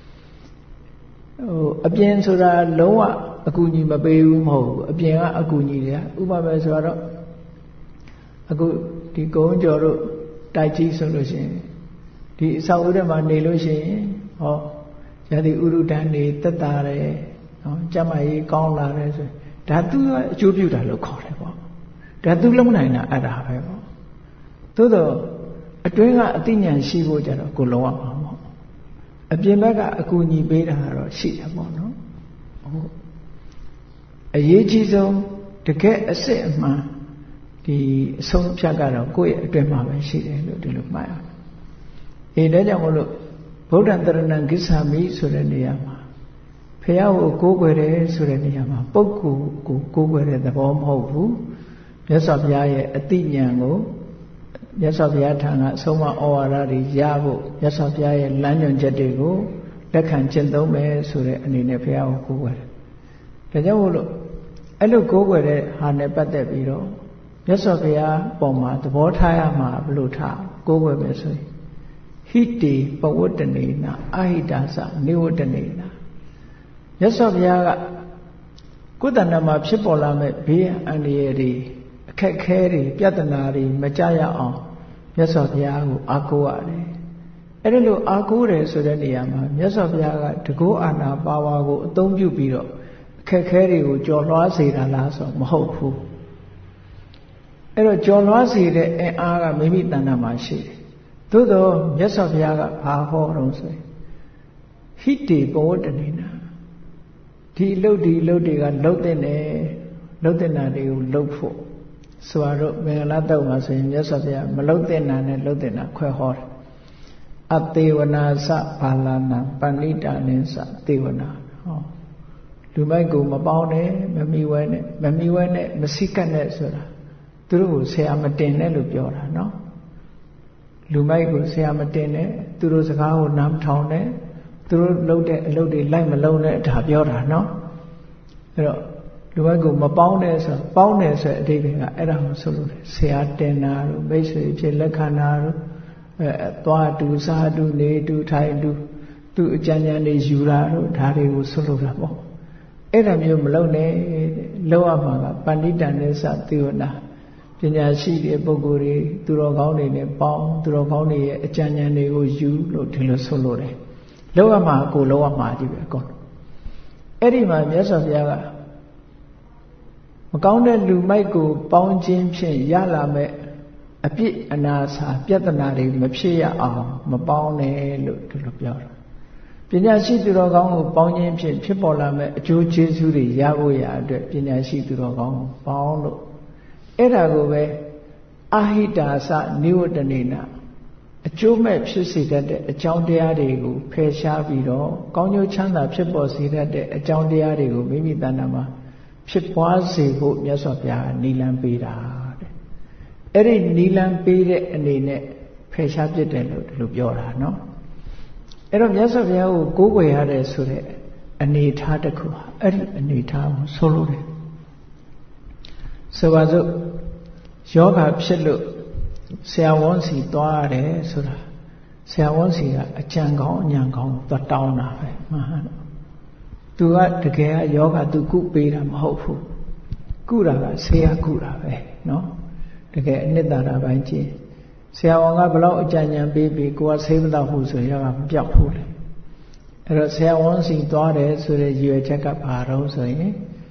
အပြင်ဆိုတာလုံးဝအကူအညီမပေးဘူးမဟုတ်ဘူးအပြင်ကအကူအညီတွေဥပမာဆိုတော့အခုဒီကုန်းကျော်တို့တိုက်ကြီးဆိုလို့ရှိရင်ဒီအဆောက်အဦထဲမှာနေလို့ရှိရင်ဟောရသည်ဥရုဒန်းနေတက်တာတယ်နော်ကျမကြီးကောင်းလာတယ်ဆိုဒါသူအကျိုးပြုတာလို့ခေါ်တယ်ပေါ့ဒါသူလုံးနိုင်တာအဲ့ဒါပဲပေါ့သို့တော့အတွင်းကအသိဉာဏ်ရှိဖို့ကြတော့ကိုလုံးဝမှာပေါ့အပြင်ဘက်ကအကူအညီပေးတာတော့ရှိတယ်ပေါ့နော်ဟုတ်အရေးကြီးဆုံးတကယ်အစ်စ်အမှန်ဒီအဆုံးဖြတ်ကတော့ကိုယ့်ရဲ့အတွင်းမှာပဲရှိတယ်လို့ဒီလိုမှတ်ရအောင်အေးဒါကြောင့်မို့လို့ဗုဒ္ဓံတရဏံဂစ္ဆာမိဆိုတဲ့နေရာမှာဖះကိုကိုးကွယ်တယ်ဆိုတဲ့နေရာမှာပုဂ္ဂိုလ်ကိုကိုးကွယ်တဲ့သဘောမဟုတ်ဘူးမြတ်စွာဘုရားရဲ့အသိဉာဏ်ကိုမြတ်စွာဘုရားထံကအဆုံးအမဩဝါဒတွေရဖို့မြတ်စွာဘုရားရဲ့လမ်းညွှန်ချက်တွေကိုလက်ခံကျင့်သုံးမယ်ဆိုတဲ့အနေနဲ့ဘုရားကိုကိုးကွယ်တယ်ဒါကြောင့်မို့လို့အဲ့လိုကိုးကွယ်တဲ့ဟာနဲ့ပတ်သက်ပြီးတော့မြတ်စွာဘုရားပုံမှာသဘောထားရမှာဘလို့ထားကိုးကွယ်မယ်ဆိုရင်ဟိတေပဝတ္တနေနာအဟိတာသနိဝတ္တနေနာမြတ်စွာဘုရားကကိုယ်တဏ္ဍာမှာဖြစ်ပေါ်လာမဲ့ဘေးအန္တရာယ်တွေအခက်ခဲတွေပြဿနာတွေမကြရအောင်မြတ်စွာဘုရားကိုအားကိုးရတယ်အဲ့ဒီလိုအားကိုးတယ်ဆိုတဲ့နေရာမှာမြတ်စွာဘုရားကတကောအာနာပါဝါကိုအသုံးပြုပြီးတော့အခက်ခဲတွေကိုကြော်လွှားစေတာလားဆိုမဟုတ်ဘူးအဲ့တော့ကြော်လွှားစေတဲ့အင်အားကမိမိတဏ္ဍာမှာရှိတယ်သို့တော့မြတ်စွာဘုရားကဘာဟောတော့ဆိုရင်ဟိတေပဝတ္တနေနာဒီအလုပ်ဒီအလုပ်တွေကလှုပ်တဲ့နယ်လှုပ်တဲ့နာတွေကိုလှုပ်ဖို့ဆိုတော့မင်္ဂလာတောက်မှာဆိုရင်မြတ်စွာဘုရားမလှုပ်တဲ့နာနဲ့လှုပ်တဲ့နာခွဲဟောတယ်အသေးဝနာစဘာလာနာပဏိတာနိသသေဝနာဟောလူမိုက်ကိုမပေါင်းနဲ့မမီဝဲနဲ့မမီဝဲနဲ့မစိကတ်နဲ့ဆိုတာသူတို့ကိုဆရာမတင်နဲ့လို့ပြောတာနော်လူမိုက်ကိုဆရာမတင်နဲ့သူတို့စကားကိုနားမထောင်နဲ့သူတို့လုပ်တဲ့အလုပ်တွေလိုက်မလုံးနဲ့ဒါပြောတာနော်အဲ့တော့လူမိုက်ကိုမပေါင်းနဲ့ဆိုပေါင်းတယ်ဆိုတဲ့အဓိပ္ပာယ်ကအဲ့ဒါကိုဆိုလို့ဆရာတင်တာတို့မိတ်ဆွေဖြစ်လက်ခံတာတို့အဲသွားတူစားတူနေတူထိုင်တူသူအကြံဉာဏ်တွေယူတာတို့ဒါတွေကိုဆိုလို့တာပေါ့အဲ့ဒါမျိုးမလုပ်နဲ့လောက်ရမှာကပဏိတန်နဲ့စသေဝနာပညာရှိတဲ့ပုဂ္ဂိုလ်တွေသူတော်ကောင်းတွေနဲ့ပေါင်းသူတော်ကောင်းတွေရဲ့အကြံဉာဏ်တွေကိုယူလို့ဒီလိုဆိုလို့တယ်လောက်ရမှာကိုလောက်ရမှာကြီးပဲအကုန်အဲ့ဒီမှာမြတ်စွာဘုရားကမကောင်းတဲ့လူမိုက်ကိုပေါင်းခြင်းဖြင့်ရလာမဲ့အပြစ်အနာစာပြဿနာတွေမဖြစ်ရအောင်မပေါင်းနဲ့လို့ဒီလိုပြောတာပညာရှိသူတော်ကောင်းကိုပေါင်းခြင်းဖြင့်ဖြစ်ပေါ်လာမဲ့အကျိုးကျေးဇူးတွေရဖို့ရအတွက်ပညာရှိသူတော်ကောင်းကိုပေါင်းလို့အဲ့ဒါကိုပဲအဟိတာသနိဝတ္တနေနာအကျိုးမဲ့ဖြစ်စေတတ်တဲ့အကြောင်းတရားတွေကိုဖယ်ရှားပြီးတော့ကောင်းကျိုးချမ်းသာဖြစ်ပေါ်စေတတ်တဲ့အကြောင်းတရားတွေကိုမိမိတဏ္ဍာမှာဖြစ်ပွားစေဖို့မြတ်စွာဘုရားနိလန်းပေးတာတဲ့အဲ့ဒီနိလန်းပေးတဲ့အနေနဲ့ဖယ်ရှားပြစ်တယ်လို့ဒီလိုပြောတာနော်အဲ့တော့မြတ်စွာဘုရားကိုကိုးကွယ်ရတဲ့ဆိုတဲ့အနေထားတစ်ခုဟာအဲ့ဒီအနေထားကိုဆိုလို့တယ်ဆိုပါစို့ယောဂဖြစ်လို့ဆရာဝန်စီသွားရတယ်ဆိုတာဆရာဝန်စီကအကြံကောင်းအညံကောင်းသွားတောင်းတာပဲမှန်တယ်သူကတကယ်ကယောဂသူကုပေးတာမဟုတ်ဘူးကုတာကဆရာကုတာပဲเนาะတကယ်အနှစ်သာရပိုင်းကြည့်ဆရာဝန်ကဘလောက်အကြံဉာဏ်ပေးပြီးကိုယ်ကဆေးမတော့ဘူးဆိုယောဂမပြောက်ဘူးလေအဲ့တော့ဆရာဝန်စီသွားတယ်ဆိုတဲ့ရည်ရွယ်ချက်ကဘာတော့ဆိုရင်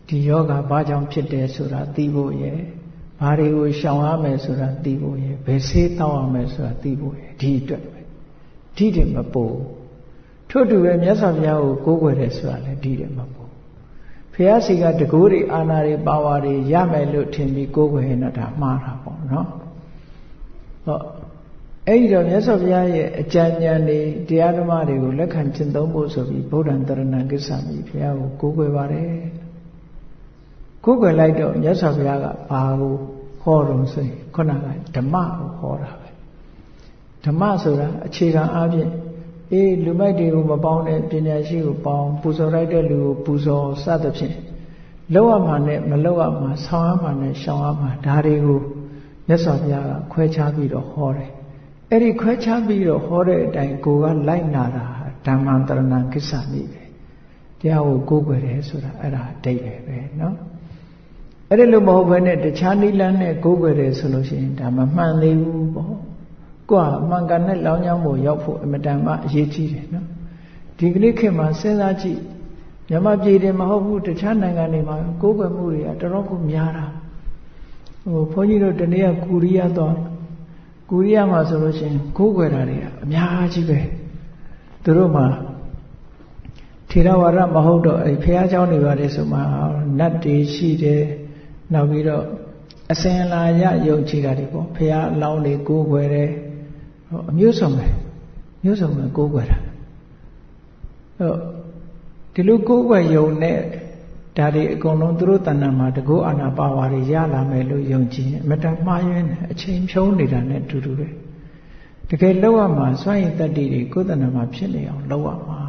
ဒီယောဂဘာကြောင့်ဖြစ်တယ်ဆိုတာသိဖို့ရယ်ဘာတွေကိုရှောင်ရမယ်ဆိုတာသိဖို့ရယ်ဘယ်ဆေးတောက်ရမယ်ဆိုတာသိဖို့ရယ်ဒီအတွက်ပဲဒီတည်းမပို့ထို့တူပဲမြတ်စွာဘုရားကိုကိုးကွယ်တယ်ဆိုတာလည်းဒီတည်းမပို့ဘုရားစီကတကူတွေအာနာတွေပါဝါတွေရမယ်လို့ထင်ပြီးကိုးကွယ်ရင်တော့ဒါမှားတာပေါ့နော်ဟောအဲ့ဒီတော့မြတ်စွာဘုရားရဲ့အကြံဉာဏ်တွေတရားဓမ္မတွေကိုလက်ခံကျင့်သုံးဖို့ဆိုပြီးဗုဒ္ဓံတရဏံကိစ္ဆာမိဘုရားကိုကိုးကွယ်ပါတယ်ကိုးကွယ်လိုက်တော့မြတ်စွာဘုရားကဘာကိုဟောတော်ဆိုရင်ခုနကဓမ္မကိုဟောတာပဲဓမ္မဆိုတာအခြေခံအားဖြင့်အေးလူမိုက်တွေကိုမပေါင်းတဲ့ပညာရှိကိုပေါင်းပူဇော်လိုက်တဲ့လူကိုပူဇော်စသဖြင့်လောက်ရမှာနဲ့မလောက်ရမှာဆောင်းရမှာနဲ့ရှောင်ရမှာဒါတွေကိုမြတ်စွာဘုရားကခွဲခြားပြီးတော့ဟောတယ်အဲ့ဒီခွဲခြားပြီးတော့ဟောတဲ့အတိုင်းကိုကလိုက်နာတာဓမ္မံတရဏံကိစ္ဆာမိပဲတရားကိုကိုးကွယ်တယ်ဆိုတာအဲ့ဒါအတိတ်ပဲပဲနော်အဲ့ဒါလို့မဟုတ်ဘဲနဲ့တခြားနိလန်းနဲ့ကိုးကွယ်တယ်ဆိုလို့ရှိရင်ဒါမမှန်သေးဘူးပေါ့ကိုယ်ကအမှန်ကန်တဲ့လောင်းကြောင်းကိုရောက်ဖို့အမတန်မှအရေးကြီးတယ်နော်ဒီကနေ့ခေတ်မှာစဉ်းစားကြည့်မြန်မာပြည်တွေမဟုတ်ဘူးတခြားနိုင်ငံတွေမှာကိုးကွယ်မှုတွေကတော်တော်ကိုများတာဟိုဘုန်းကြီးတို့တနေ့ကကူရီးယားသွားကူရီးယားမှာဆိုလို့ရှိရင်ကိုးကွယ်တာတွေကအများကြီးပဲသူတို့မှာထေရဝါဒမဟုတ်တော့အဲဘုရားကျောင်းတွေပါတယ်ဆိုမှနတ်တွေရှိတယ်နောက်ပြီးတော့အစင်လာရယုံကြည်တာတွေပေါ့ဘုရားအလောင်းတွေကိုးကွယ်တယ်ဟိုအမျိုးစုံပဲမျိုးစုံပဲကိုးကွယ်တာဟိုဒီလိုကိုးကွယ်ယုံနဲ့ဒါတွေအကုန်လုံးသူတို့တဏ္ဍာမှာတကောအာနာပါဝါတွေရလာမယ်လို့ယုံကြည်ရင်အမတန်မှားယွင်းတယ်အချိန်ဖြုံးနေတာနဲ့တူတူပဲတကယ်လောက်ရမှာစွန့်ရင်တတ္တိတွေကိုယ်တဏ္ဍာမှာဖြစ်နေအောင်လောက်ရမှာ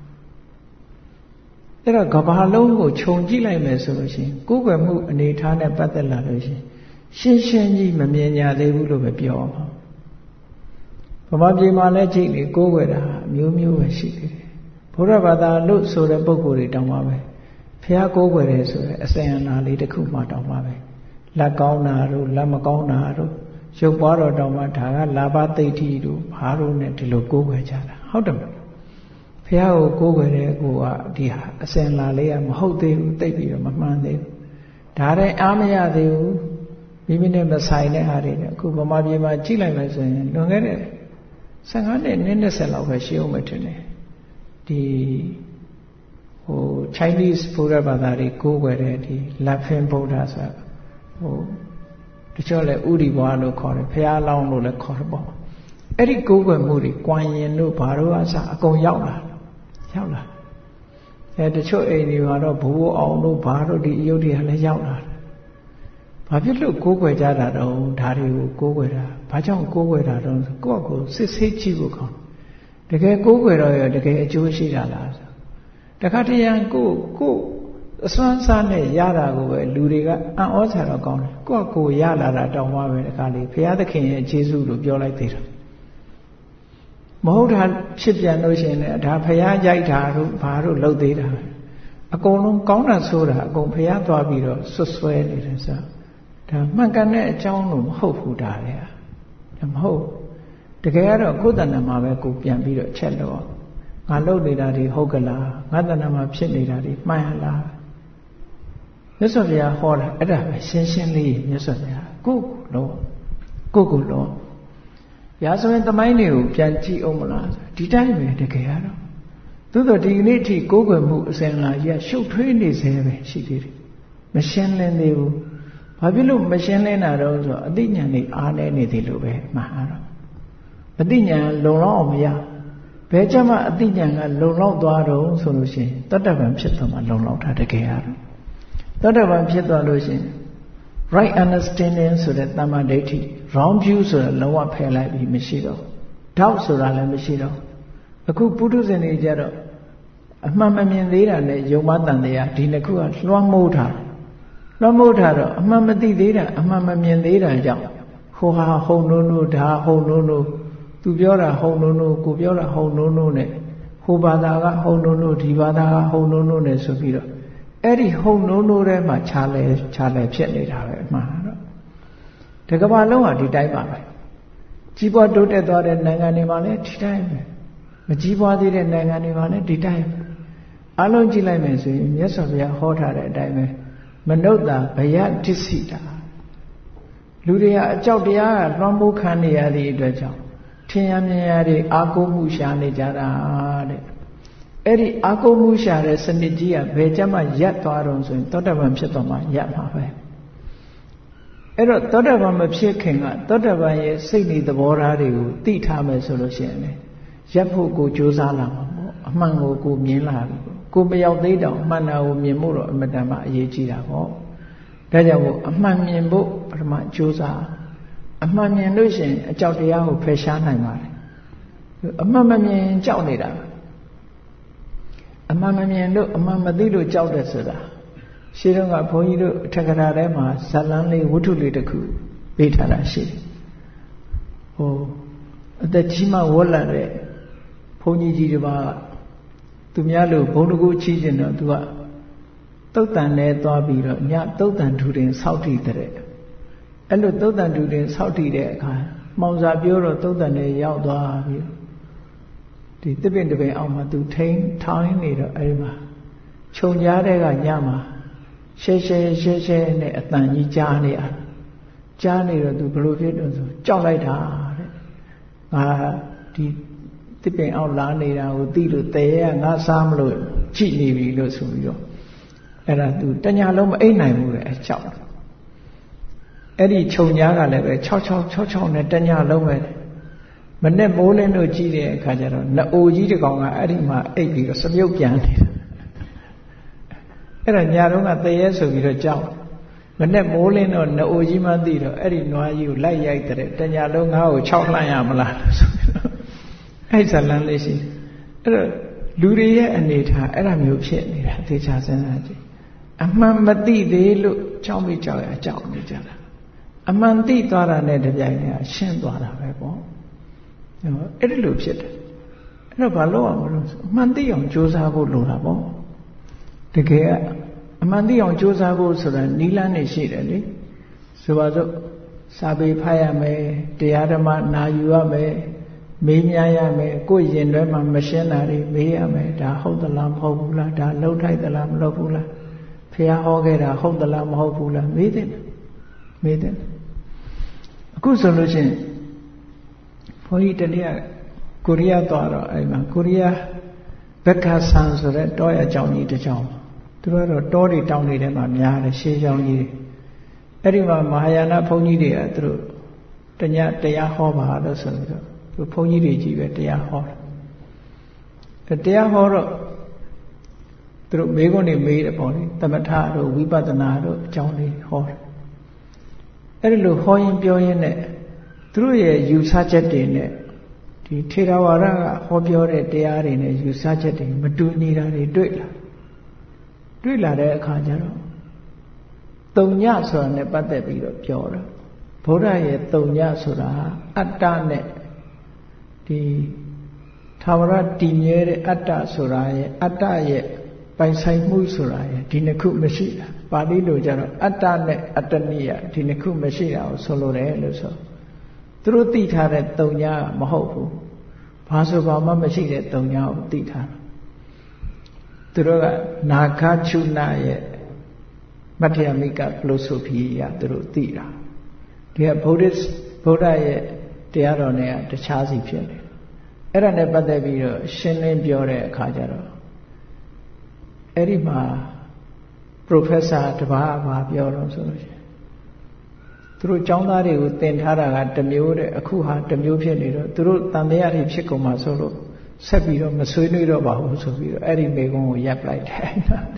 အဲ့တော့ကဘာလုံးကိုခြုံကြည့်လိုက်မယ်ဆိုလို့ရှိရင်ကိုယ်ွယ်မှုအနေထားနဲ့ပတ်သက်လာလို့ရှိရင်ရှင်းရှင်းကြီးမမြင်ညာသေးဘူးလို့ပဲပြောအောင်ဗမာပြည်မှာလည်းကြည့်လေကိုယ်ွယ်တာအမျိုးမျိုးပဲရှိသေးတယ်ဘုရားဘာသာလို့ဆိုတဲ့ပုဂ္ဂိုလ်တွေတောင်းပါပဲဖះကိုးကွယ်တယ်ဆိုရဲအစင်အနာလေးတစ်ခုမှတောင်းပါပဲလက်ကောင်းတာတို့လက်မကောင်းတာတို့ရုပ်ပွားတော်တောင်းပါဒါကလာဘသိဋ္ဌိတို့ဘာတို့နဲ့ဒီလိုကိုးကွယ်ကြတာဟုတ်တယ်မလားဖះကိုကိုးကွယ်တဲ့ကိုကဒီဟာအစင်လာလေးကမဟုတ်သေးဘူးသိပြီးတော့မမှန်သေးဘူးဒါတဲ့အားမရသေးဘူးမိမိနဲ့မဆိုင်တဲ့ဟာတွေနဲ့အခုဗမာပြည်မှာကြည့်လိုက်မယ်ဆိုရင်လွန်ခဲ့တဲ့ဆယ်ငါးနှစ်နှစ်၂၀လောက်ပဲရှိအောင်မထင်နဲ့ဒီဟို Chinese ဘုရားဘာသာတွေကိုးကွယ်တဲ့ဒီ Laughing Buddha ဆိုဟိုတချို့လည်းဥဒိဘွားလို့ခေါ်တယ်ဖះလောင်းလို့လည်းခေါ်တယ်ပေါ့အဲ့ဒီကိုးကွယ်မှုတွေကွမ်ရင်တို့ဘာတို့အစအကုန်ရောက်လာရောက်လာအဲတချို့အိမ်တွေမှာတော့ဘိုးအောင်တို့ဘာတို့ဒီအယုဒ္ဓယလည်းရောက်လာတယ်ဘာဖြစ်လို့ကိုးကွယ်ကြတာတော့ဒါတွေကိုကိုးကွယ်တာဘာကြောင့်ကိုးကွယ်တာတော့ကိုယ့်အကိုစစ်ဆေးကြည့်ဖို့ကောင်းတကယ်ကိုးကွယ်တော့ရတကယ်အကျိုးရှိတာလားတခါတရံကိုကိုအစွမ်းစားနဲ့ရတာကိုပဲလူတွေကအံ့ဩကြတော့ကောင်းတယ်ကိုယ့်အကိုရလာတာတောင်းပါပဲတခါလေဘုရားသခင်ရဲ့ကျေးဇူးလို့ပြောလိုက်သေးတယ်မဟုတ်တာဖြစ်ပြန်လို့ရှိရင်လည်းဒါဘုရားရိုက်တာတို့ဘာတို့လုပ်သေးတာအကုန်လုံးကောင်းတာဆိုတာအကုန်ဘုရားသွားပြီးတော့ဆွဆွဲနေတယ်ဆိုဒါမှန်ကန်တဲ့အကြောင်းလို့မဟုတ်ဘူးဒါလေမဟုတ်တကယ်ကတော့ကိုယ်တဏ္ဍာမှာပဲကိုပြန်ပြီးတော့ချက်လို့ငါလုပ်နေတာတွေဟုတ်ကလားငါတဏ္ဍာမှာဖြစ်နေတာတွေမှန်လားမြတ်စွာဘုရားဟောတာအဲ့ဒါပဲရှင်းရှင်းလေးမြတ်စွာဘုရားကိုယ်လုံးကိုယ်ကိုလုံးရာဇဝင်သမိုင်းတွေကိုပြန်ကြည့်အောင်မလားဒီတိုင်းပဲတကယ်ကတော့သို့တော့ဒီကနေ့အထိကိုးကွယ်မှုအစဉ်လာကြီးကရှုပ်ထွေးနေစေပဲရှိသေးတယ်မရှင်းလင်းသေးဘူးဘာဖြစ်လို့မရှင်းလင်းတာတော့ဆိုတော့အသိဉာဏ်တွေအားနည်းနေသေးလို့ပဲမှန်တော့အသိဉာဏ်လုံလောက်အောင်မရဘယ်ကြမှာအသိဉာဏ်ကလုံလောက်သွားတော့ဆိုလို့ရှိရင်တတ္တဗံဖြစ်သွားမှလုံလောက်တာတကယ်ကတော့တတ္တဗံဖြစ်သွားလို့ရှိရင် right understanding ဆိုတဲ့တမ္မာဒိဋ္ဌိ wrong view ဆိုတာလုံးဝဖယ်လိုက်ပြီးမရှိတော့ doubt ဆိုတာလည်းမရှိတော့အခုပုထုဇဉ်တွေကြတော့အမှန်မမြင်သေးတာနဲ့ယုံမတန်တရားဒီနှစ်ခုကလွှမ်းမိုးထားလွှမ်းမိုးထားတော့အမှန်မသိသေးတာအမှန်မမြင်သေးတာကြောင့်ဟိုဟာဟုံနိုးနိုးဒါဟုံနိုးနိုးသူပြောတာဟုံနိုးနိုးကိုပြောတာဟုံနိုးနိုးနဲ့ဟိုဘာသာကဟုံနိုးနိုးဒီဘာသာကဟုံနိုးနိုးနဲ့ဆိုပြီးတော့အဲ့ဒီဟုံနိုးနိုးထဲမှာခြားလဲခြားလဲဖြစ်နေတာပဲအမှန်တော့ဒီကမ္ဘာလုံးဟာဒီတိုင်းပါပဲကြီးပွားတိုးတက်သွားတဲ့နိုင်ငံတွေမှာလည်းဒီတိုင်းပဲမကြီးပွားသေးတဲ့နိုင်ငံတွေမှာလည်းဒီတိုင်းပဲအလုံးကြည့်လိုက်မယ်ဆိုရင်မြတ်စွာဘုရားဟောထားတဲ့အတိုင်းပဲမနုဿာဘယဒိစိတာလူတွေကအကြောက်တရားကလွှမ်းမိုးခံနေရသည့်အတွက်ကြောင့်ထင်ရမြင်ရတဲ့အာကိုမှုရှာနေကြတာတဲ့အဲ့ဒီအာကိုမှုရှာတဲ့စနစ်ကြီးကဘယ်ကြမှာရပ်သွားတော့ဆိုရင်သောတပန်ဖြစ်တော့မှရပ်မှာပဲအဲ့တော့သောတပန်မဖြစ်ခင်ကသောတပန်ရဲ့စိတ်နေသဘောထားတွေကိုသိထားမယ်ဆိုလို့ရှိရင်လေရပ်ဖို့ကိုကြိုးစားလာမှာပေါ့အမှန်ကိုကိုမြင်လာပြီကိုမရောက်သေးတောင်အမှန်တာကိုမြင်ဖို့တော့အမတန်မှအရေးကြီးတာပေါ့ဒါကြောင့်မို့အမှန်မြင်ဖို့ပထမကြိုးစားအမှန်မြင်လို့ရှိရင်အကြောက်တရားကိုဖယ်ရှားနိုင်ပါတယ်အမှန်မမြင်ကြောက်နေတာအမှန်မမြင်လို့အမှန်မသိလို့ကြောက်တယ်ဆိုတာရှင်းတော့ကဘုန်းကြီးတို့အထက်ကရာထဲမှာဇလန်းလေးဝတ္ထုလေးတစ်ခုပေးထားတာရှိတယ်ဟိုအသက်ကြီးမှဝတ်လာတဲ့ဘုန်းကြီးကြီးတစ်ပါးကသူများလို့ဘုံတကူချီးကျင်တော့သူကတုတ်တန်နဲ့သွားပြီးတော့ညတုတ်တန်ထူတင်ဆောက်တည်တဲ့အဲ့လိုတုတ်တန်ထူတင်ဆောက်တည်တဲ့အခါမှောင်စာပြောတော့တုတ်တန်နဲ့ရောက်သွားပြီးဒီတစ်ပင်တစ်ပင်အောင်မှသူထိန်းထောင်းနေတော့အဲ့ဒီမှာခြုံကြားတဲ့ကညမှာရှဲရှဲရှဲရှဲနဲ့အတန်ကြီးကြားနေရကြားနေတော့သူဘလို့ဖြစ်တော့ဆိုကြောက်လိုက်တာတဲ့ငါဒီတစ်ပင်အောင်လာနေတာကိုသိလို့တရေကငါစားမလို့ကြည့်နေပြီလို့ဆိုပြီးတော့အဲ့ဒါသူတညာလုံးမအိပ်နိုင်ဘူးလေအကြောက်အဲ့ဒီခြုံကြားကလည်းပဲ၆၆၆၆နဲ့တညာလုံးပဲမနဲ့မိုးလင်းတို့ကြည့်တဲ့အခါကျတော့နအိုကြီးတစ်ကောင်ကအဲ့ဒီမှာအိပ်ပြီးတော့စမြုပ်ပြန်နေတာအဲ့ဒါညာတော့ကတရေဆိုပြီးတော့ကြောက်မနဲ့မိုးလင်းတော့နအိုကြီးမှသိတော့အဲ့ဒီနွားကြီးကိုလိုက်ရိုက်တဲ့တညာလုံးငါ့ကို၆လှမ်းရမလားဆိုပြီးတော့အဲ့ဇလန်းလေးရှိအဲ့တော့လူတွေရဲ့အနေထားအဲ့ဒါမျိုးဖြစ်နေတာသေချာစဉ်းစားကြည့်အမှန်မသိသေးလို့ကြောက်မိကြောက်ရကြောက်နေကြတာအမှန်သိသွားတာနဲ့တပြိုင်တည်းရှင်းသွားတာပဲပေါ့အဲ့ဒီလိုဖြစ်တယ်အဲ့တော့ဘာလို့အောင်မလို့အမှန်သိအောင်ကြိုးစားဖို့လိုတာပေါ့တကယ်ကအမှန်သိအောင်ကြိုးစားဖို့ဆိုတာနီးလန်းနေရှိတယ်လေဆိုပါစို့စာပေဖတ်ရမယ်တရားဓမ္မနာယူရမယ်မေးမြန်းရမယ်ကိုယ်ရင်ထဲမှာမရှင်းတာတွေမေးရမယ်ဒါဟုတ်သလားမဟုတ်ဘူးလားဒါလှုပ်ထိုက်သလားမလှုပ်ဘူးလားဖះဟောခဲ့တာဟုတ်သလားမဟုတ်ဘူးလားမေးတယ်မေးတယ်အခုဆိုလို့ချင်းဘုန်းကြီးတနေ့ကကိုရီးယားသွားတော့အဲ့မှာကိုရီးယားဘက်ကဆန်ဆိုတဲ့တောရအကြောင်းကြီးတစ်ကြောင်းသူတို့ကတော့တောတွေတောင်တွေထဲမှာများတယ်ရှေးကြောင်းကြီးအဲ့ဒီမှာမဟာယာနဘုန်းကြီးတွေကသူတို့တညတရားဟောပါလို့ဆိုပြီးတော့သူဘုန်းကြီးတွေကြီးပဲတရားဟောတယ်တရားဟောတော့သူတို့မေးခွန်းတွေမေးတယ်ပေါ့လေသမထတို့ဝိပဿနာတို့အကြောင်းတွေဟောတယ်အဲ့ဒီလိုဟောရင်ပြောရင်နဲ့သူတို့ရဲ့ယူဆချက်တွေနဲ့ဒီထေရဝါဒကဟောပြောတဲ့တရားတွေနဲ့ယူဆချက်တွေမတူညီတာတွေတွေ့လာတွေ့လာတဲ့အခါကျတော့တုံညဆိုတာနဲ့ပတ်သက်ပြီးတော့ပြောတာဘုရားရဲ့တုံညဆိုတာအတ္တနဲ့ဒီသာဝရတည်မြဲတဲ့အတ္တဆိုတာရဲ့အတ္တရဲ့ပိုင်ဆိုင်မှုဆိုတာရဲ့ဒီနှစ်ခုမရှိတာပါဠိလိုကျတော့အတ္တနဲ့အတ္တနိယဒီနှစ်ခုမရှိတာကိုဆိုလိုတယ်လို့ဆိုသူတို့သိထားတဲ့တုံညမဟုတ်ဘူးဘာဆိုဘာမှမရှိတဲ့တုံညကိုသိထားတာသူတို့ကနာခချုနာရဲ့မတ္တယမိကဖလိုဆိုဖီရသူတို့သိတာဒီကဗုဒ္ဓဗုဒ္ဓရဲ့တရားတော်နဲ့တခြားစီဖြစ်နေတယ်အဲ့ဒါနဲ့ပတ်သက်ပြီးတော့ရှင်းလင်းပြောတဲ့အခါကျတော့အဲ့ဒီမှာ professor တပါးဘာပြောတော့ဆိုလို့ရှိရင်သူတို့ကျောင်းသားတွေကိုသင်ထားတာကတစ်မျိုးတဲ့အခုဟာတစ်မျိုးဖြစ်နေတော့သူတို့တန်တရားတွေဖြစ်ကုန်မှာဆိုလို့ဆက်ပြီးတော့မဆွေးနွေးတော့ပါဘူးဆိုပြီးတော့အဲ့ဒီမိကုံးကိုရပ်လိုက်တယ်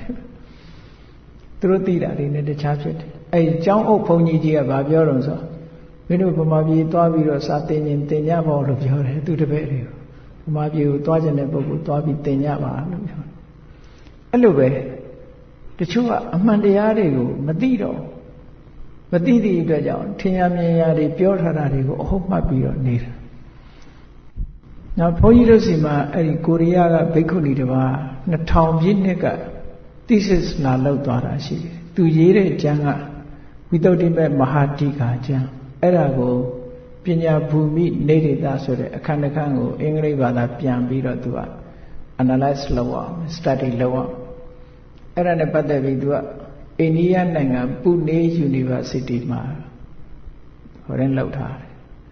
သူတို့သိတာတွေနဲ့တခြားဖြစ်တယ်အဲ့ဒီကျောင်းအုပ်ဘုန်းကြီးကြီးကဘာပြောတော့ဆိုမင်းတို့ဗမာပြည်သွားပြီးတော့စာသင်ရင်သင်ကြပါလို့ပြောတယ်သူတပည့်တွေကိုဗမာပြည်ကိုသွားခြင်းတဲ့ပုဂ္ဂိုလ်သွားပြီးသင်ကြပါလို့ပြောတယ်အဲ့လိုပဲတချို့ကအမှန်တရားတွေကိုမသိတော့မသိသည့်အတွက်ကြောင့်ထင်ရမြင်ရတွေပြောထားတာတွေကိုအဟုတ်မှတ်ပြီးတော့နေတာနောက်ဘုန်းကြီးတို့စီမှာအဲ့ဒီကိုရီးယားကဘိက္ခုနီတစ်ပါးနှစ်ထောင်ပြည့်နှစ်က thesis လာလောက်သွားတာရှိတယ်သူရေးတဲ့ကျမ်းကဝိသုဒ္ဓိမေမဟာတိကာကျမ်းအဲ့ဒါကိုပညာဘူမိနေဒေတာဆိုတဲ့အခန်းတစ်ခန်းကိုအင်္ဂလိပ်ဘာသာပြန်ပြီးတော့သူက analyze လုပ်အောင် study လုပ်အောင်အဲ့ဒါနဲ့ပတ်သက်ပြီးသူကအိန္ဒိယနိုင်ငံပူနေ University မှာဟိုရင်လောက်ထားတယ်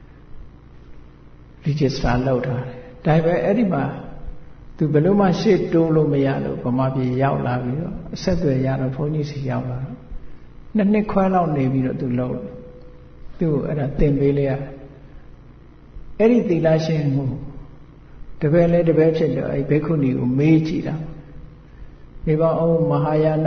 register လောက်ထားတယ်ဒါပေမဲ့အဲ့ဒီမှာသူဘယ်လို့မှရှေ့တိုးလို့မရလို့ဗမာပြည်ရောက်လာပြီးတော့အဆက်အသွယ်ရတော့ဘုန်းကြီးစီရောက်လာတော့နှစ်နှစ်ခွဲလောက်နေပြီးတော့သူလောက်သူ့အဲ့ဒါသင်ပေးလိုက်ရအဲ့ဒီသီလရှင်ကိုတပည့်လဲတပည့်ဖြစ်တော့အဲ့ဘိက္ခုနီကိုမေးကြည့်တာဒီပေါ့အောင်မဟာယာန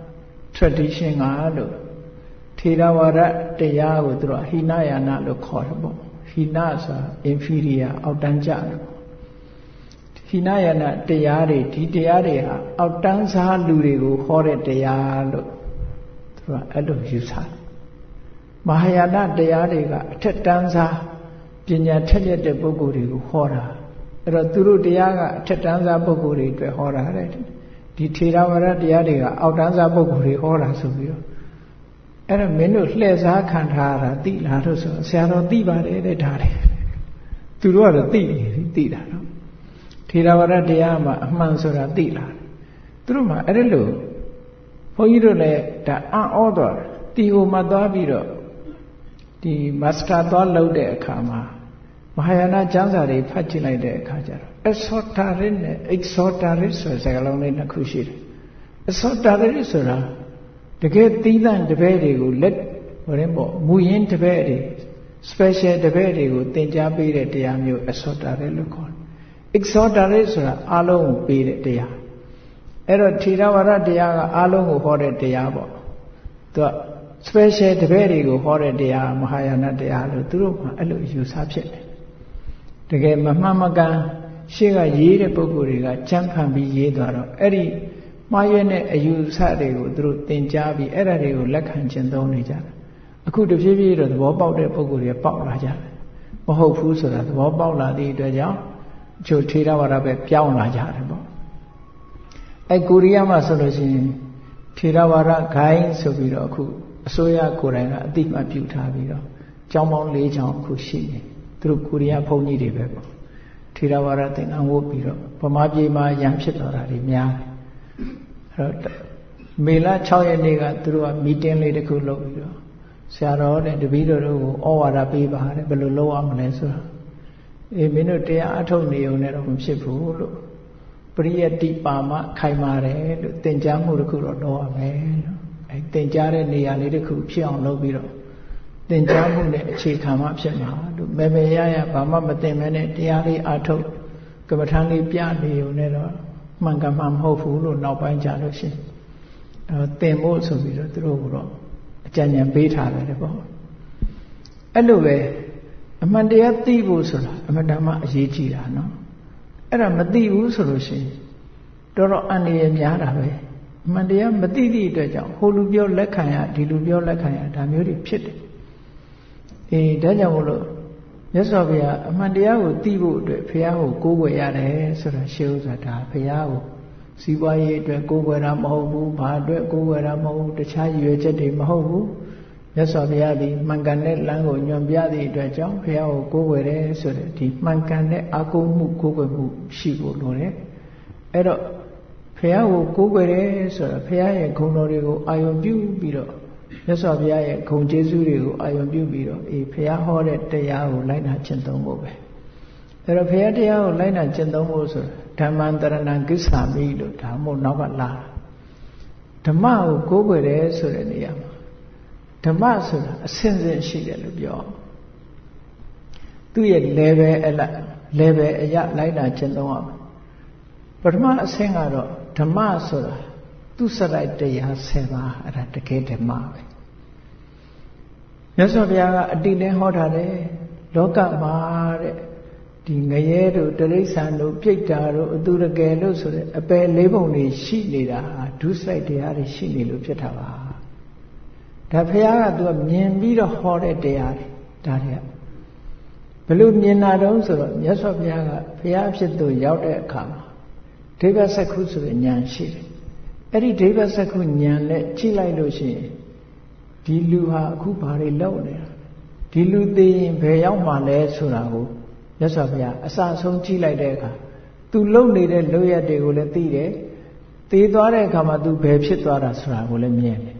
tradition ကလို့ထေရဝါဒတရားကိုသူတို့ဟိနယာနလို့ခေါ်တယ်ပေါ့ဟိနဆိုတာ inferior အောက်တန်းကျတယ်ဟိနယာနတရားတွေဒီတရားတွေဟာအောက်တန်းစားလူတွေကိုဟောတဲ့တရားလို့သူကအဲ့လိုယူဆတယ်မဟာယာနတရားတွေကအထက်တန်းစားပညာထက်မြက်တဲ့ပုဂ္ဂိုလ်တွေကိုဟောတာအဲ့တော့သူတို့တရားကအထက်တန်းစားပုဂ္ဂိုလ်တွေအတွက်ဟောတာတဲ့ဒီထေရဝါဒတရားတွေကအောက်တန်းစားပုဂ္ဂိုလ်တွေဟောတာဆိုပြီးတော့အဲ့တော့မင်းတို့လှည့်စားခံထားရတာသိလားလို့ဆိုဆရာတော်သိပါတယ်တဲ့ဒါတွေသူတို့ကတော့သိနေပြီသိတာနော်ထေရဝါဒတရားမှာအမှန်ဆိုတာသိလားသူတို့မှအဲ့ဒါလို့ဘုန်းကြီးတို့လည်းဒါအံ့ဩသွားတယ်တီဟိုမှာသွားပြီးတော့ဒီမစတာသွားလုပ်တဲ့အခါမှာမဟာယာနကျမ်းစာတွေဖတ်ကြည့်လိုက်တဲ့အခါကျတော့ esoteric နဲ့ exoteric ဆိုတဲ့စကားလုံးလေးနှစ်ခုရှိတယ် esoteric ဆိုတာတကယ်သီးသန့်တပည့်တွေကိုလက်ဟိုရင်ပေါ့မူရင်းတပည့်တွေ special တပည့်တွေကိုသင်ကြားပေးတဲ့တရားမျိုး esoteric လို့ခေါ်တယ် exoteric ဆိုတာအားလုံးကိုပေးတဲ့တရားအဲ့တော့ထေရဝါဒတရားကအားလုံးကိုဟောတဲ့တရားပေါ့သူက special တပည့်တွေကိုဟောတဲ့တရားမဟာယာနတရားလို့သူတို့ကအဲ့လိုယူဆဖြစ်တယ်တကယ်မမှန်မကန်ရှေ့ကရေးတဲ့ပုဂ္ဂိုလ်တွေကကြမ်းဖန်ပြီးရေးသွားတော့အဲ့ဒီမှားရွက်တဲ့အယူဆတွေကိုသူတို့သင်ကြားပြီးအဲ့ဒါတွေကိုလက်ခံကျင့်သုံးနေကြတယ်အခုတဖြည်းဖြည်းတော့သဘောပေါက်တဲ့ပုဂ္ဂိုလ်တွေပေါက်လာကြတယ်မဟုတ်ဘူးဆိုတာသဘောပေါက်လာသည့်အတွက်ကြောင့်အချို့ထေရဝါဒပဲပြောင်းလာကြတယ်ပေါ့အဲ့ကိုရီးယားမှာဆိုလို့ရှိရင်ထေရဝါဒဂိုင်းဆိုပြီးတော့အခုအစိုးရကိုယ်တိုင်ကအတိအမှတ်ပြုထားပြီးတော့ကျောင်းပေါင်း၄ကျောင်းအခုရှိနေသူတို့ကိုရီးယားဘုန်းကြီးတွေပဲပေါ့ထေရဝါဒသင်္ကန်းဝတ်ပြီးတော့ဗမာပြည်မှာရန်ဖြစ်သွားတာတွေများတယ်အဲ့တော့မေလ၆ရက်နေ့ကသူတို့ကမီတင်းလေးတစ်ခုလုပ်ပြီးတော့ဆရာတော်တဲ့တပည့်တော်တို့ကိုဩဝါဒပေးပါတဲ့ဘယ်လိုလုပ်ရမလဲဆိုတာအေးမင်းတို့တရားအထုတ်နေုံနဲ့တော့မဖြစ်ဘူးလို့ပရိယတ္တိပါမခိုင်မာတယ်လို့သင်ကြားမှုတစ်ခုတော့လုပ်ရမယ်လို့အဲသင်ကြားတဲ့နေရာလေးတစ်ခုဖြစ်အောင်လုပ်ပြီးတော့သင်ကြားမှုနဲ့အခြေခံမှဖြစ်မှာလို့မေမေရရဘာမှမသင်မဲနဲ့တရားလေးအထုတ်ကမ္မထာလေးပြနေုံနဲ့တော့မှန်ကန်မှမဟုတ်ဘူးလို့နောက်ပိုင်းကြလို့ရှိရင်အဲသင်ဖို့ဆိုပြီးတော့သူတို့ကတော့အကြံဉာဏ်ပေးထားတယ်ပေါ့အဲ့လိုပဲအမှန်တရားသိဖို့ဆိုတာအမှန်တမ်းအရေးကြီးတာနော်အဲ့ဒါမသိဘူးဆိုလို့ရှိရင်တော်တော်အန္တရာယ်များတာပဲအမှန်တရားမသိသည့်အတွက်ကြောင့်ဟိုလူပြောလက်ခံရဒီလူပြောလက်ခံရဒါမျိုးတွေဖြစ်တယ်အေးဒါကြောင့်မို့လို့မြတ်စွာဘုရားအမှန်တရားကိုသိဖို့အတွက်ဘုရားကိုကိုးကွယ်ရတယ်ဆိုတာရှင်းဥစွာဒါဘုရားကိုစီးပွားရေးအတွက်ကိုးကွယ်တာမဟုတ်ဘူးဘာအတွက်ကိုးကွယ်တာမဟုတ်ဘူးတခြားရည်ရွယ်ချက်တွေမဟုတ်ဘူးမြတ်စွာဘုရားဒီမှန်ကန်တဲ့လမ်းကိုညွှန်ပြသည့်အတွက်ကြောင့်ဘုရားကိုကိုးကွယ်တယ်ဆိုတဲ့ဒီမှန်ကန်တဲ့အကုမှုကိုးကွယ်မှုရှိဖို့လိုတယ်အဲ့တော့ဘုရားကိုကိုးကွယ်တယ်ဆိုတာဘုရားရဲ့ဂုဏ်တော်တွေကိုအာရုံပြုပြီးတော့မြတ်စွာဘုရားရဲ့ဂုဏ်ကျေးဇူးတွေကိုအာရုံပြုပြီးတော့အေးဘုရားဟောတဲ့တရားကိုလိုက်နာကျင့်သုံးဖို့ပဲအဲ့တော့ဘုရားတရားကိုလိုက်နာကျင့်သုံးဖို့ဆိုတာဓမ္မံတရဏံကိစ္ဆာမိလို့ဒါမို့နောက်ကလာဓမ္မကိုကိုးကွယ်တယ်ဆိုတဲ့နေရာမှာဓမ္မဆိုတာအစဉ်စဉ်ရှိတယ်လို့ပြောသူ့ရဲ့ level အလိုက် level အရလိုက်နာကျင့်သုံးရမှာပထမအဆင့်ကတော့ဓမ္မဆိုတာသူစရိုက်တရားဆယ်ပါးအဲ့ဒါတကယ်ဓမ္မပဲမြတ်စွာဘုရားကအတိနဲ့ဟောထားတယ်လောကမှာတဲ့ဒီငရဲတို့တိရစ္ဆာန်တို့ပြိတ္တာတို့အသူရကယ်လို့ဆိုတဲ့အပယ်လေးပုံတွေရှိနေတာဒုစရိုက်တရားတွေရှိနေလို့ဖြစ်တာပါဒါဘုရားကသူကမြင်ပြီးတော့ဟောတဲ့တရားတွေဒါတွေကဘယ်လိုမြင်တာတုံးဆိုတော့မြတ်စွာဘုရားကဘုရားအဖြစ်သို့ရောက်တဲ့အခါမှာဒိဗ္ဗစက္ခုဆိုတဲ့ဉာဏ်ရှိတယ်အဲ့ဒီဒိဗ္ဗစက္ခုဉာဏ်နဲ့ကြည့်လိုက်လို့ရှိရင်ဒီလူဟာအခုဘာတွေလုပ်နေတာဒီလူသိရင်ဘယ်ရောက်မှလဲဆိုတာကိုမြတ်စွာဘုရားအစဆုံးကြည့်လိုက်တဲ့အခါသူလုပ်နေတဲ့လုပ်ရက်တွေကိုလည်းသိတယ်သိသွားတဲ့အခါမှာသူဘယ်ဖြစ်သွားတာဆိုတာကိုလည်းမြင်တယ်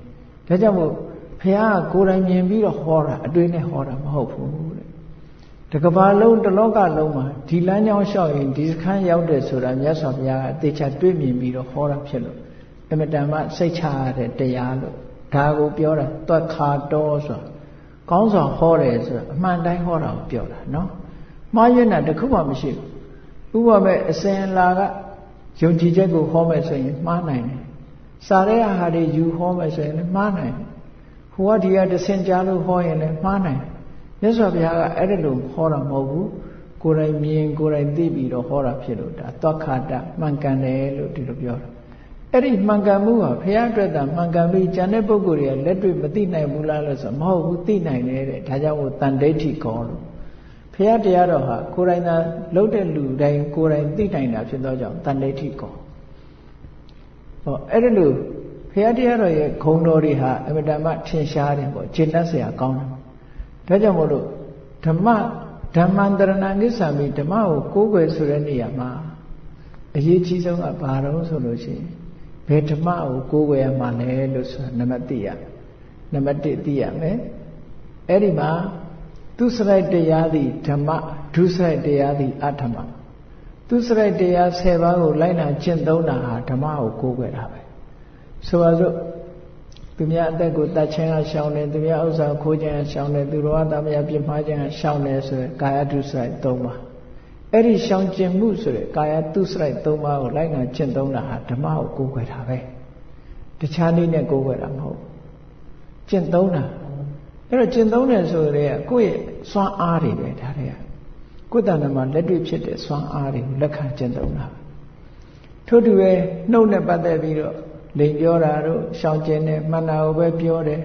ဒါကြောင့်မို့ဘုရားကကိုယ်တိုင်မြင်ပြီးတော့ဟောတာအတွေ့နဲ့ဟောတာမဟုတ်ဘူးတဲ့တကဘာလုံးတစ်လောကလုံးမှာဒီလမ်းကြောင်းလျှောက်ရင်ဒီစခန်းရောက်တယ်ဆိုတာမြတ်စွာဘုရားကအသေးချာတွေ့မြင်ပြီးတော့ဟောတာဖြစ်လို့အမတန်မှစိတ်ချရတဲ့တရားလို့ဒါကိုပြောတာတွက်ခါတော်ဆိုတာကောင်းစွာဟောတယ်ဆိုတာအမှန်တိုင်းဟောတာကိုပြောတာနော်မှားရွံ့တာတခုမှမရှိဘူးဥပမာအစဉ်အလာကယုံကြည်ချက်ကိုဟောမယ်ဆိုရင်မှားနိုင်တယ်စာရဲဟာတွေယူဟောမယ်ဆိုရင်လည်းမှားနိုင်တယ်ဟိုကဒီကတဆင်ကြားလို့ဟောရင်လည်းမှားနိုင်တယ်မြတ်စွာဘုရားကအဲ့ဒါလိုဟောတာမဟုတ်ဘူးကိုယ်တိုင်မြင်ကိုယ်တိုင်သိပြီးတော့ဟောတာဖြစ်လို့ဒါသောခါတမှန်ကန်တယ်လို့ဒီလိုပြောတာအဲ့ဒီမှန်ကန်မှုဟာဘုရားအတွက်သာမှန်ကန်ပြီးဉာဏ်တဲ့ပုဂ္ဂိုလ်တွေကလက်တွေ့မသိနိုင်ဘူးလားလို့ဆိုမဟုတ်ဘူးသိနိုင်တယ်တဲ့ဒါကြောင့်ဟိုတန်ဒိဋ္ဌိခေါ်လို့ဘုရားတရားတော်ဟာကိုယ်တိုင်သာလှုပ်တဲ့လူတိုင်းကိုယ်တိုင်သိနိုင်တာဖြစ်သောကြောင့်တန်ဒိဋ္ဌိခေါ်ဟောအဲ့ဒီလိုဘုရားတရားတော်ရဲ့ဂုဏ်တော်တွေဟာအမြဲတမ်းထင်ရှားတယ်ပေါ့ရှင်းတတ်เสียကောင်းတယ်ဒါကြောင့်မို့လို့ဓမ္မဓမ္မန္တရဏကိစ္ဆာမိဓမ္မကိုကိုးကွယ်ဆိုတဲ့နေရာမှာအရေးကြီးဆုံးကဘာလို့ဆိုလို့ရှိရင်ဘယ်ဓမ္မကိုကိုးကွယ်ရမှာလဲလို့ဆိုတာနံပါတ်တစ်ရနံပါတ်တစ်သိရမယ်အဲ့ဒီမှာသူစရိုက်တရားသည်ဓမ္မဒုစရိုက်တရားသည်အဓမ္မသူစရိုက်တရားဆယ်ပါးကိုလိုက်နာကျင့်သုံးတာဟာဓမ္မကိုကိုးကွယ်တာပဲဆိုပါစို့သူများအသက်ကိုတတ်ခြင်းကရှောင်တယ်သူများဥစ္စာခိုးခြင်းကရှောင်တယ်သူတော်ကသားမယားပြစ်မှားခြင်းကရှောင်တယ်ဆိုရယ်ကာယဒုစရိုက်သုံးပါးအဲ့ဒီရှောင်ကျင်မှုဆိုရယ်ကာယဒုစရိုက်သုံးပါးကိုလိုက်နာကျင့်သုံးတာဟာဓမ္မကိုကိုးကွယ်တာပဲတခြားနည်းနဲ့ကိုးကွယ်တာမဟုတ်ကျင့်သုံးတာအဲ့တော့ကျင့်သုံးတယ်ဆိုရဲကိုယ့်ရဲ့စွမ်းအားတွေပဲဒါတွေကကိုယ်တဏ္ဍာမှာလက်တွေ့ဖြစ်တဲ့စွမ်းအားတွေကိုလက်ခံကျင့်သုံးတာထို့တူပဲနှုတ်နဲ့ပတ်သက်ပြီးတော့လိန်ပြောတာတို့ရှောင်ကျင်တယ်မှန်တာကိုပဲပြောတယ်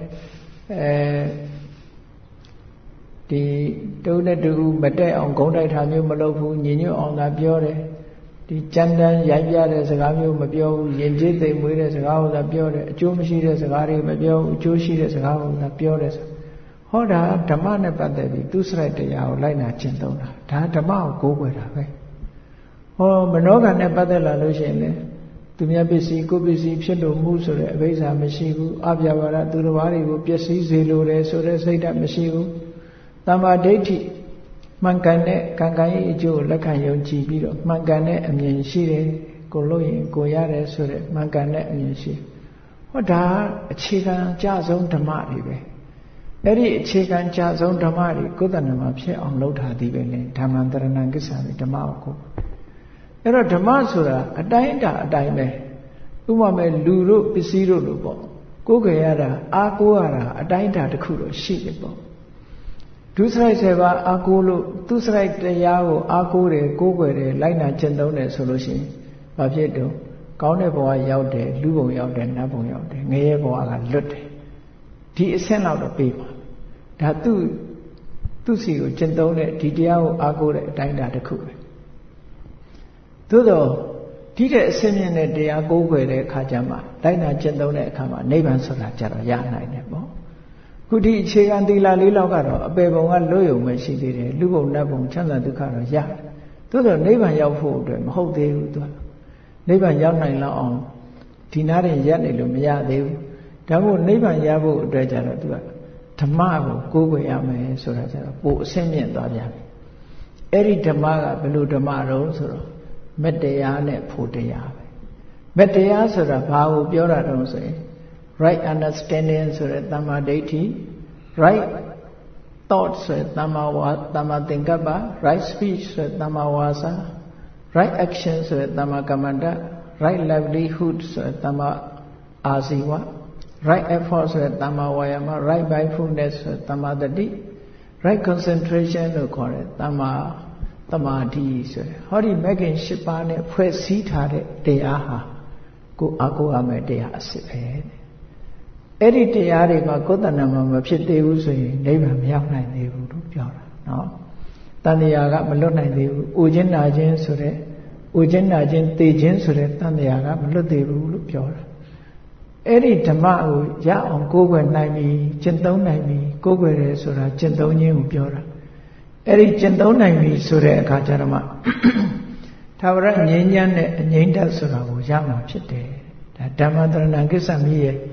အဲဒီတုံးနဲ့တူမတက်အောင်ဂုံးတိုက်တာမျိုးမလုပ်ဘူးညင်ညွတ်အောင်သာပြောတယ်ဒီကြမ်းတမ်းရိုက်ပြတဲ့စကားမျိုးမပြောဘူးယဉ်ကျေးသိမ်မွေးတဲ့စကားကိုသာပြောတယ်အကျိုးမရှိတဲ့စကားတွေမပြောဘူးအကျိုးရှိတဲ့စကားကိုသာပြောတယ်ဟောတာဓမ္မနဲ့ပတ်သက်ပြီးသူစရိုက်တရားကိုလိုက်နာကျင့်သုံးတာဒါဓမ္မကိုကိုးကွယ်တာပဲဟောမနောကနဲ့ပတ်သက်လာလို့ရှိရင်လေသူများပစ္စည်းကိုယ်ပစ္စည်းဖြစ်လို့မှုဆိုတဲ့အဘိဓါမရှိဘူးအပြာပါဒသူတော်ဘာတွေကိုပျက်စီးစေလိုတယ်ဆိုတဲ့စိတ်ဓာတ်မရှိဘူးတမ္မာဒိဋ္ဌိမှန်ကန်တဲ့ကံကံရဲ့အကျိုးကိုလက်ခံယုံကြည်ပြီးတော့မှန်ကန်တဲ့အမြင်ရှိတယ်ကိုလို့ရင်ကိုရတယ်ဆိုတဲ့မှန်ကန်တဲ့အမြင်ရှိဟောဒါအခြေခံအကျဆုံးဓမ္မတွေပဲအဲ့ဒီအခြေခံအကျဆုံးဓမ္မတွေကိုယ်တဏ္ဍာမှာဖြစ်အောင်လုပ်ထားသည်ပဲလေဓမ္မန္တရဏကိစ္ဆာမိဓမ္မကိုအဲ့တော့ဓမ္မဆိုတာအတိုင်းအတာအတိုင်းပဲဥပမာလူတို့ပစ္စည်းတို့လို့ပေါ့ကိုယ်ကြရတာအာကိုးရတာအတိုင်းအတာတစ်ခုတော့ရှိတယ်ပေါ့ဒုစရိုက်ဆယ်ပါးအာကိုးလို့သူစရိုက်တရားကိုအာကိုးတယ်ကိုးကွယ်တယ်လိုက်နာကျင့်သုံးတယ်ဆိုလို့ရှိရင်ဘာဖြစ်တော့ကောင်းတဲ့ဘဝရောက်တယ်လူဘုံရောက်တယ်နတ်ဘုံရောက်တယ်ငရဲဘဝကလွတ်တယ်ဒီအဆင့်လောက်တော့ပြီးပါဒါသူ့သူ့စီကိုကျင့်သုံးတဲ့ဒီတရားကိုအာကိုးတဲ့အတိုင်းအတာတစ်ခုပဲသို့တော့ဒီတဲ့အစင်းမြင့်တဲ့တရားကိုးကွယ်တဲ့အခါကျမှလိုက်နာကျင့်သုံးတဲ့အခါမှာနိဗ္ဗာန်ဆိုတာကြတော့ရနိုင်တယ်ပေါ့ခုဒီအခြေခံသီလလေးလောက်ကတော့အပေပုံကလွတ်ယုံပဲရှိသေးတယ်လူဘုံနတ်ဘုံချမ်းသာဒုက္ခတော့ရတယ်သို့တော့နိဗ္ဗာန်ရောက်ဖို့အတွက်မဟုတ်သေးဘူးသူကနိဗ္ဗာန်ရောက်နိုင်လောက်အောင်ဒီနားရင်ရက်နေလို့မရသေးဘူးဒါမို့နိဗ္ဗာန်ရဖို့အတွက်ကြတော့သူကဓမ္မကိုကိုးကွယ်ရမယ်ဆိုတာကြတော့ပိုအစင်းမြင့်သွားပြန်ပြီအဲ့ဒီဓမ္မကဘယ်လိုဓမ္မတော့ဆိုတော့မတရားနဲ့ဖို့တရားပဲမတရားဆိုတာဘာကိုပြောတာတုံးဆိုရင် right understanding ဆိုတဲ့သမ္မာဒိဋ္ဌိ right thought ဆိုတဲ့သမ္မာဝါသမ္မာသင်္ကပ္ပ right speech ဆိုတဲ့သမ္မာဝါစာ right action ဆိုတဲ့သမ္မာကမ္မန္တ right livelihood ဆိုတဲ့သမ္မာအာဇီဝ right effort ဆိုတဲ့သမ္မာဝါယာမ right mindfulness ဆိုတဲ့သမ္မာတတိ right concentration လို့ခေါ်တဲ့သမ္မာသမာဓိဆိုတဲ့ဟောဒီမဂ်ကင်၈ပါးနဲ့ဖွဲ့စည်းထားတဲ့တရားဟာကိုအကိုအမဲ့တရားအစစ်ပဲအဲ့ဒီတရားတွေမှာကိုယ်တဏ္ဍာမှာမဖြစ်သေးဘူးဆိုရင်နိဗ္ဗာန်မရောက်နိုင်သေးဘူးလို့ပြောတာနော်တဏှာကမလွတ်နိုင်သေးဘူးအိုခြင်းနာခြင်းဆိုတဲ့အိုခြင်းနာခြင်းသေခြင်းဆိုတဲ့တဏှာကမလွတ်သေးဘူးလို့ပြောတာအဲ့ဒီဓမ္မကိုရအောင်ကိုးကွယ်နိုင်ပြီကျင့်သုံးနိုင်ပြီကိုးကွယ်တယ်ဆိုတာကျင့်သုံးခြင်းကိုပြောတာအဲ့ဒီကျင့်သုံးနိုင်ပြီဆိုတဲ့အခါကျတော့မှသာဝရငြိမ်းချမ်းတဲ့အငြိမ့်တတ်ဆိုတာကိုရမှာဖြစ်တယ်ဒါဓမ္မတရဏကိစ္ဆာမိရဲ့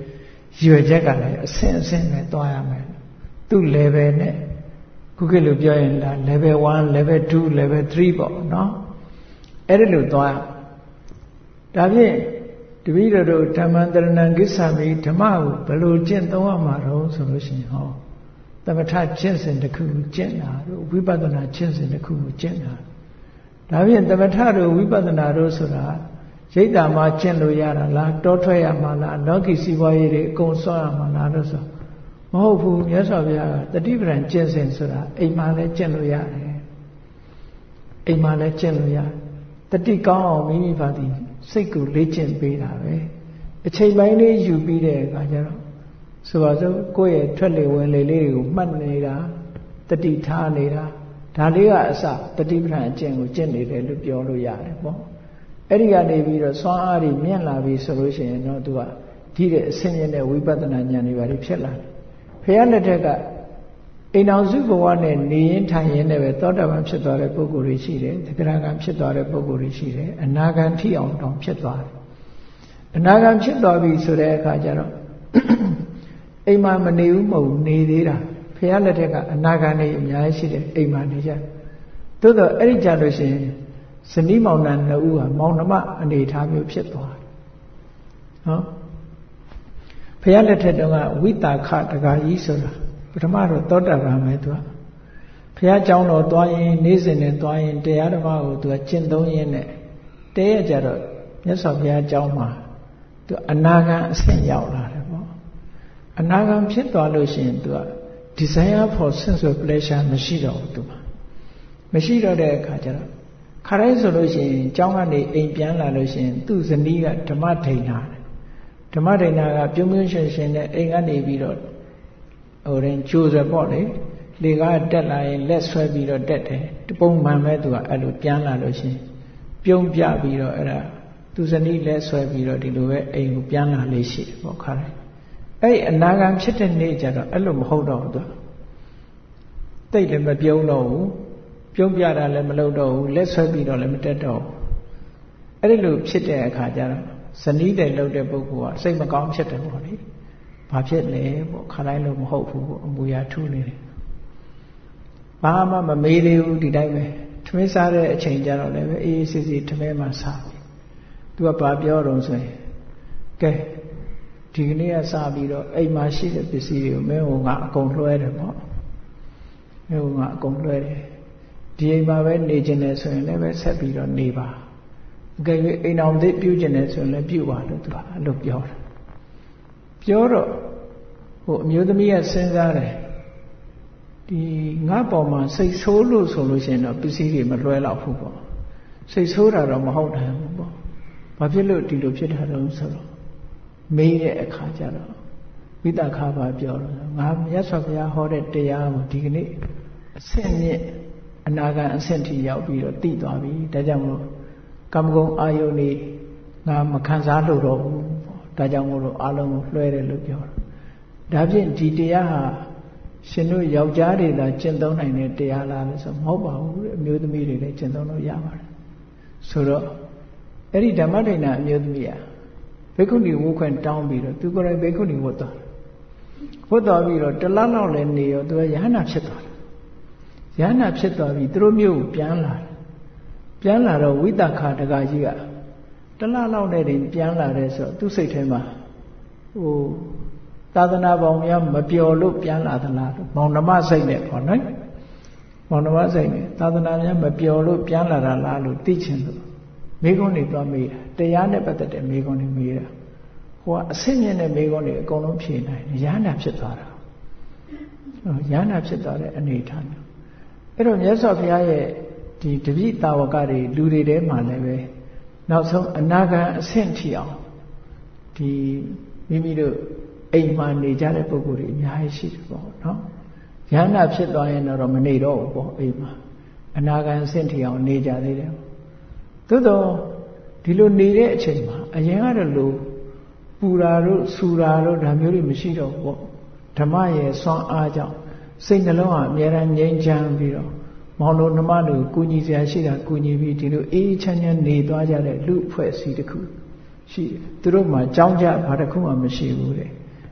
ရွယ်ချက်ကလည်းအဆင့်အဆင့်ပဲသွားရမယ်သူ့ level နဲ့ခုခေတ်လိုပြောရင်ဒါ level one level two level three ပေါ့နော်အဲ့ဒီလိုသွားဒါဖြင့်တပည့်တော်တို့ဓမ္မတရဏံကိစ္ဆာမိဓမ္မကိုဘယ်လိုကျင့်သုံးရမှာတော့ဆိုလို့ရှိရင်ဟောသမထကျင့်စဉ်တစ်ခုကိုကျင့်တာတို့ဝိပဿနာကျင့်စဉ်တစ်ခုကိုကျင့်တာဒါဖြင့်သမထတို့ဝိပဿနာတို့ဆိုတာရိတ်တာမှကျင့်လို့ရတာလားတောထွက်ရမှာလားလောကီစီးပွားရေးတွေအကုန်ဆွရမှာလားလို့ဆိုမဟုတ်ဘူးမြတ်စွာဘုရားကတတိပဒံကျင့်စဉ်ဆိုတာအိမ်မှာလည်းကျင့်လို့ရတယ်အိမ်မှာလည်းကျင့်လို့ရတတိကောင်းအောင်မိမိပါသည်စိတ်ကိုလေ့ကျင့်ပေးတာပဲအချိန်ပိုင်းလေးယူပြီးတဲ့အခါကျတော့ဆိုပါစို့ကိုယ့်ရဲ့ထွက်လေဝင်လေလေးတွေကိုမှတ်နေတာတတိထားနေတာဒါလေးကအစတတိပဒံအကျင့်ကိုကျင့်နေတယ်လို့ပြောလို့ရတယ်ပေါ့အဲ့ဒီကနေပြီးတော့စွမ်းအားတွေမြင့်လာပြီဆိုလို့ရှိရင်တော့သူကဒီတဲ့အဆင့်မြင့်တဲ့ဝိပဿနာဉာဏ်တွေပါဖြစ်လာတယ်ဘုရားလက်ထက်ကအိမ်တော်စုဘဝနဲ့နေရင်ထိုင်ရင်လည်းပဲသောတာပန်ဖြစ်သွားတဲ့ပုဂ္ဂိုလ်တွေရှိတယ်သက္ကရာဂံဖြစ်သွားတဲ့ပုဂ္ဂိုလ်တွေရှိတယ်အနာဂံထိအောင်တောင်ဖြစ်သွားတယ်အနာဂံဖြစ်သွားပြီဆိုတဲ့အခါကျတော့အိမ်မှာမနေဘူးမဟုတ်နေသေးတာဘုရားလက်ထက်ကအနာဂံတွေအများကြီးရှိတယ်အိမ်မှာနေကြသို့တော့အဲ့ဒီကြလို့ရှိရင်ဇနီးမောင်နှံနှစ်ဦးဟာမောင်နှမအနေထားမျိုးဖြစ်သွားတယ်နော်ဘုရားလက်ထက်တုန်းကဝိတာခတကာကြီးဆိုတာပထမတော့သောတာပန်ပဲသူကဘုရားကျောင်းတော်သွားရင်နေ့စဉ်နဲ့သွားရင်တရားဓမ္မကိုသူကကျင့်သုံးရင်းနဲ့တည့်ရကြတော့မြတ်စွာဘုရားကျောင်းမှာသူအနာဂံအဆင့်ရောက်လာတယ်ပေါ့အနာဂံဖြစ်သွားလို့ရှိရင်သူက desire for sense of pleasure မရှိတော့ဘူးသူကမရှိတော့တဲ့အခါကျတော့ခါတိုင်းဆိုလို့ရှိရင်ကျောင်းကနေအိမ်ပြန်လာလို့ရှိရင်သူ့ဇနီးကဓမ္မဒိဏဓမ္မဒိဏကပြုံးပြုံးရှင်ရှင်နဲ့အိမ်ကနေပြီးတော့ဟိုရင်ကျိုးစပေါ့လေလေကားတက်လာရင်လက်ဆွဲပြီးတော့တက်တယ်တပုံမှန်ပဲသူကအဲ့လိုပြန်လာလို့ရှိရင်ပြုံးပြပြီးတော့အဲ့ဒါသူဇနီးလက်ဆွဲပြီးတော့ဒီလိုပဲအိမ်ကိုပြန်လာလေးရှိတယ်ပေါ့ခါတိုင်းအဲ့အနာဂံဖြစ်တဲ့နေ့ကျတော့အဲ့လိုမဟုတ်တော့ဘူးသူတိတ်လည်းမပြုံးတော့ဘူးပြုံးပြတာလည်းမလုပ်တော့ဘူးလက်ဆွဲပြီးတော့လည်းမတက်တော့ဘူးအဲ့ဒီလိုဖြစ်တဲ့အခါကျတော့ဇနီးတဲ့လုပ်တဲ့ပုဂ္ဂိုလ်ကစိတ်မကောင်းဖြစ်တယ်ပေါ့လေဘာဖြစ်လဲပေါ့ခါတိုင်းလို့မဟုတ်ဘူးပေါ့အမူအရာထူးနေတယ်ဘာမှမမေးသေးဘူးဒီတိုင်းပဲထမင်းစားတဲ့အချိန်ကျတော့လည်းပဲအေးအေးဆေးဆေးထမင်းမှစားပြီသူကဘာပြောတော့ဆိုရင်ကဲဒီကနေ့ကစပြီးတော့အိမ်မှာရှိတဲ့ပစ္စည်းတွေကိုမင်းကငါအကုန်လွှဲတယ်ပေါ့မင်းကငါအကုန်လွှဲတယ်ဒီအိမ်မှာပဲနေကျင်တယ်ဆိုရင်လည်းပဲဆက်ပြီးတော့နေပါအကယ်၍အိမ်အောင်သိပြုကျင်တယ်ဆိုရင်လည်းပြုပါလို့သူကအဲ့လိုပြောတယ်ပြောတော့ဟိုအမျိုးသမီးကစဉ်းစားတယ်ဒီငါ့ပေါ်မှာစိတ်ဆိုးလို့ဆိုလို့ရှိရင်တော့ပစ္စည်းတွေမလွှဲတော့ဘူးပေါ့စိတ်ဆိုးတာတော့မဟုတ်တယ်ပေါ့ဘာဖြစ်လို့ဒီလိုဖြစ်တာတုံးဆိုတော့မေးတဲ့အခါကျတော့ဝိတခါပါပြောတော့ငါမြတ်စွာဘုရားဟောတဲ့တရားကိုဒီကနေ့အဆင့်မြင့်အနာဂံအဆင့်ထိရောက်ပြီးတော့တည်သွားပြီဒါကြောင့်မို့ကမ္မဂုဏ်အာယုန်นี่ငါမခံစားလို့တော့ဘူးဒါကြောင့်မို့လို့အလုံးကိုလွှဲတယ်လို့ပြောတာဒါဖြင့်ဒီတရားဟာရှင်တို့ယောက်ျားတွေသာကျင့်သုံးနိုင်တဲ့တရားလားလို့ဆိုမဟုတ်ပါဘူးအမျိုးသမီးတွေလည်းကျင့်သုံးလို့ရပါတယ်ဆိုတော့အဲ့ဒီဓမ္မဒိဏအမျိုးသမီးอ่ะဘိက္ခုနီဝတ်ခွင့်တောင်းပြီးတော့သူကိုယ်တိုင်ဘိက္ခုနီဝတ်သွားဝတ်သွားပြီးတော့တလလောက်လည်းနေရောသူကယဟနာဖြစ်သွားတယ်ယဟနာဖြစ်သွားပြီးသူတို့မျိုးကိုပြန်လာတယ်ပြန်လာတော့ဝိတခါတကကြီးကတလလောက်နဲ့တင်ပြန်လာတယ်ဆိုတော့သူ့စိတ်ထဲမှာဟိုသာသနာပေါင်းများမပျော်လို့ပြန်လာသလားမောင်နှမစိတ်နဲ့ပေါ့နော်မောင်နှမစိတ်နဲ့သာသနာများမပျော်လို့ပြန်လာတာလားလို့သိချင်လို့မိကုန်းတွေသွားမေးတာတရားနဲ့ပတ်သက်တဲ့မိကုန်းတွေမေးတာဟိုကအဆင့်မြင့်တဲ့မိကုန်းတွေအကုန်လုံးဖြေနိုင်တယ်ရဟန္တာဖြစ်သွားတာရဟန္တာဖြစ်သွားတဲ့အနေအထားမျိုးအဲ့တော့မြတ်စွာဘုရားရဲ့ဒီတပိတာဝကတွေလူတွေထဲမှာလည်းပဲနောက်ဆုံးအနာဂံအဆင့်ထိအောင်ဒီမိမိတို့အိမ်မှာနေကြတဲ့ပုဂ္ဂိုလ်တွေအများကြီးရှိတယ်ပေါ့နော်ရဟန္တာဖြစ်သွားရင်တော့မနေတော့ဘူးပေါ့အိမ်မှာအနာဂံအဆင့်ထိအောင်နေကြသေးတယ်သို့တော့ဒီလိုနေတဲ့အချိန်မှာအရင်ကတော့လို့ပူရာတို့ဆူရာတို့ဒါမျိုးတွေမရှိတော့ဘူးပေါ့ဓမ္မရဲ့စွမ်းအားကြောင့်စိတ်နှလုံးဟာအမြဲတမ်းငြိမ်းချမ်းပြီးတော့မောင်တို့နှမတို့ကိုညီစရာရှိတာကိုညီပြီးဒီလိုအေးချမ်းချမ်းနေသွားကြတဲ့လူအဖွဲ့အစည်းတစ်ခုရှိတယ်သူတို့မှာကြောင်းကြဘာတစ်ခုမှမရှိဘူးတဲ့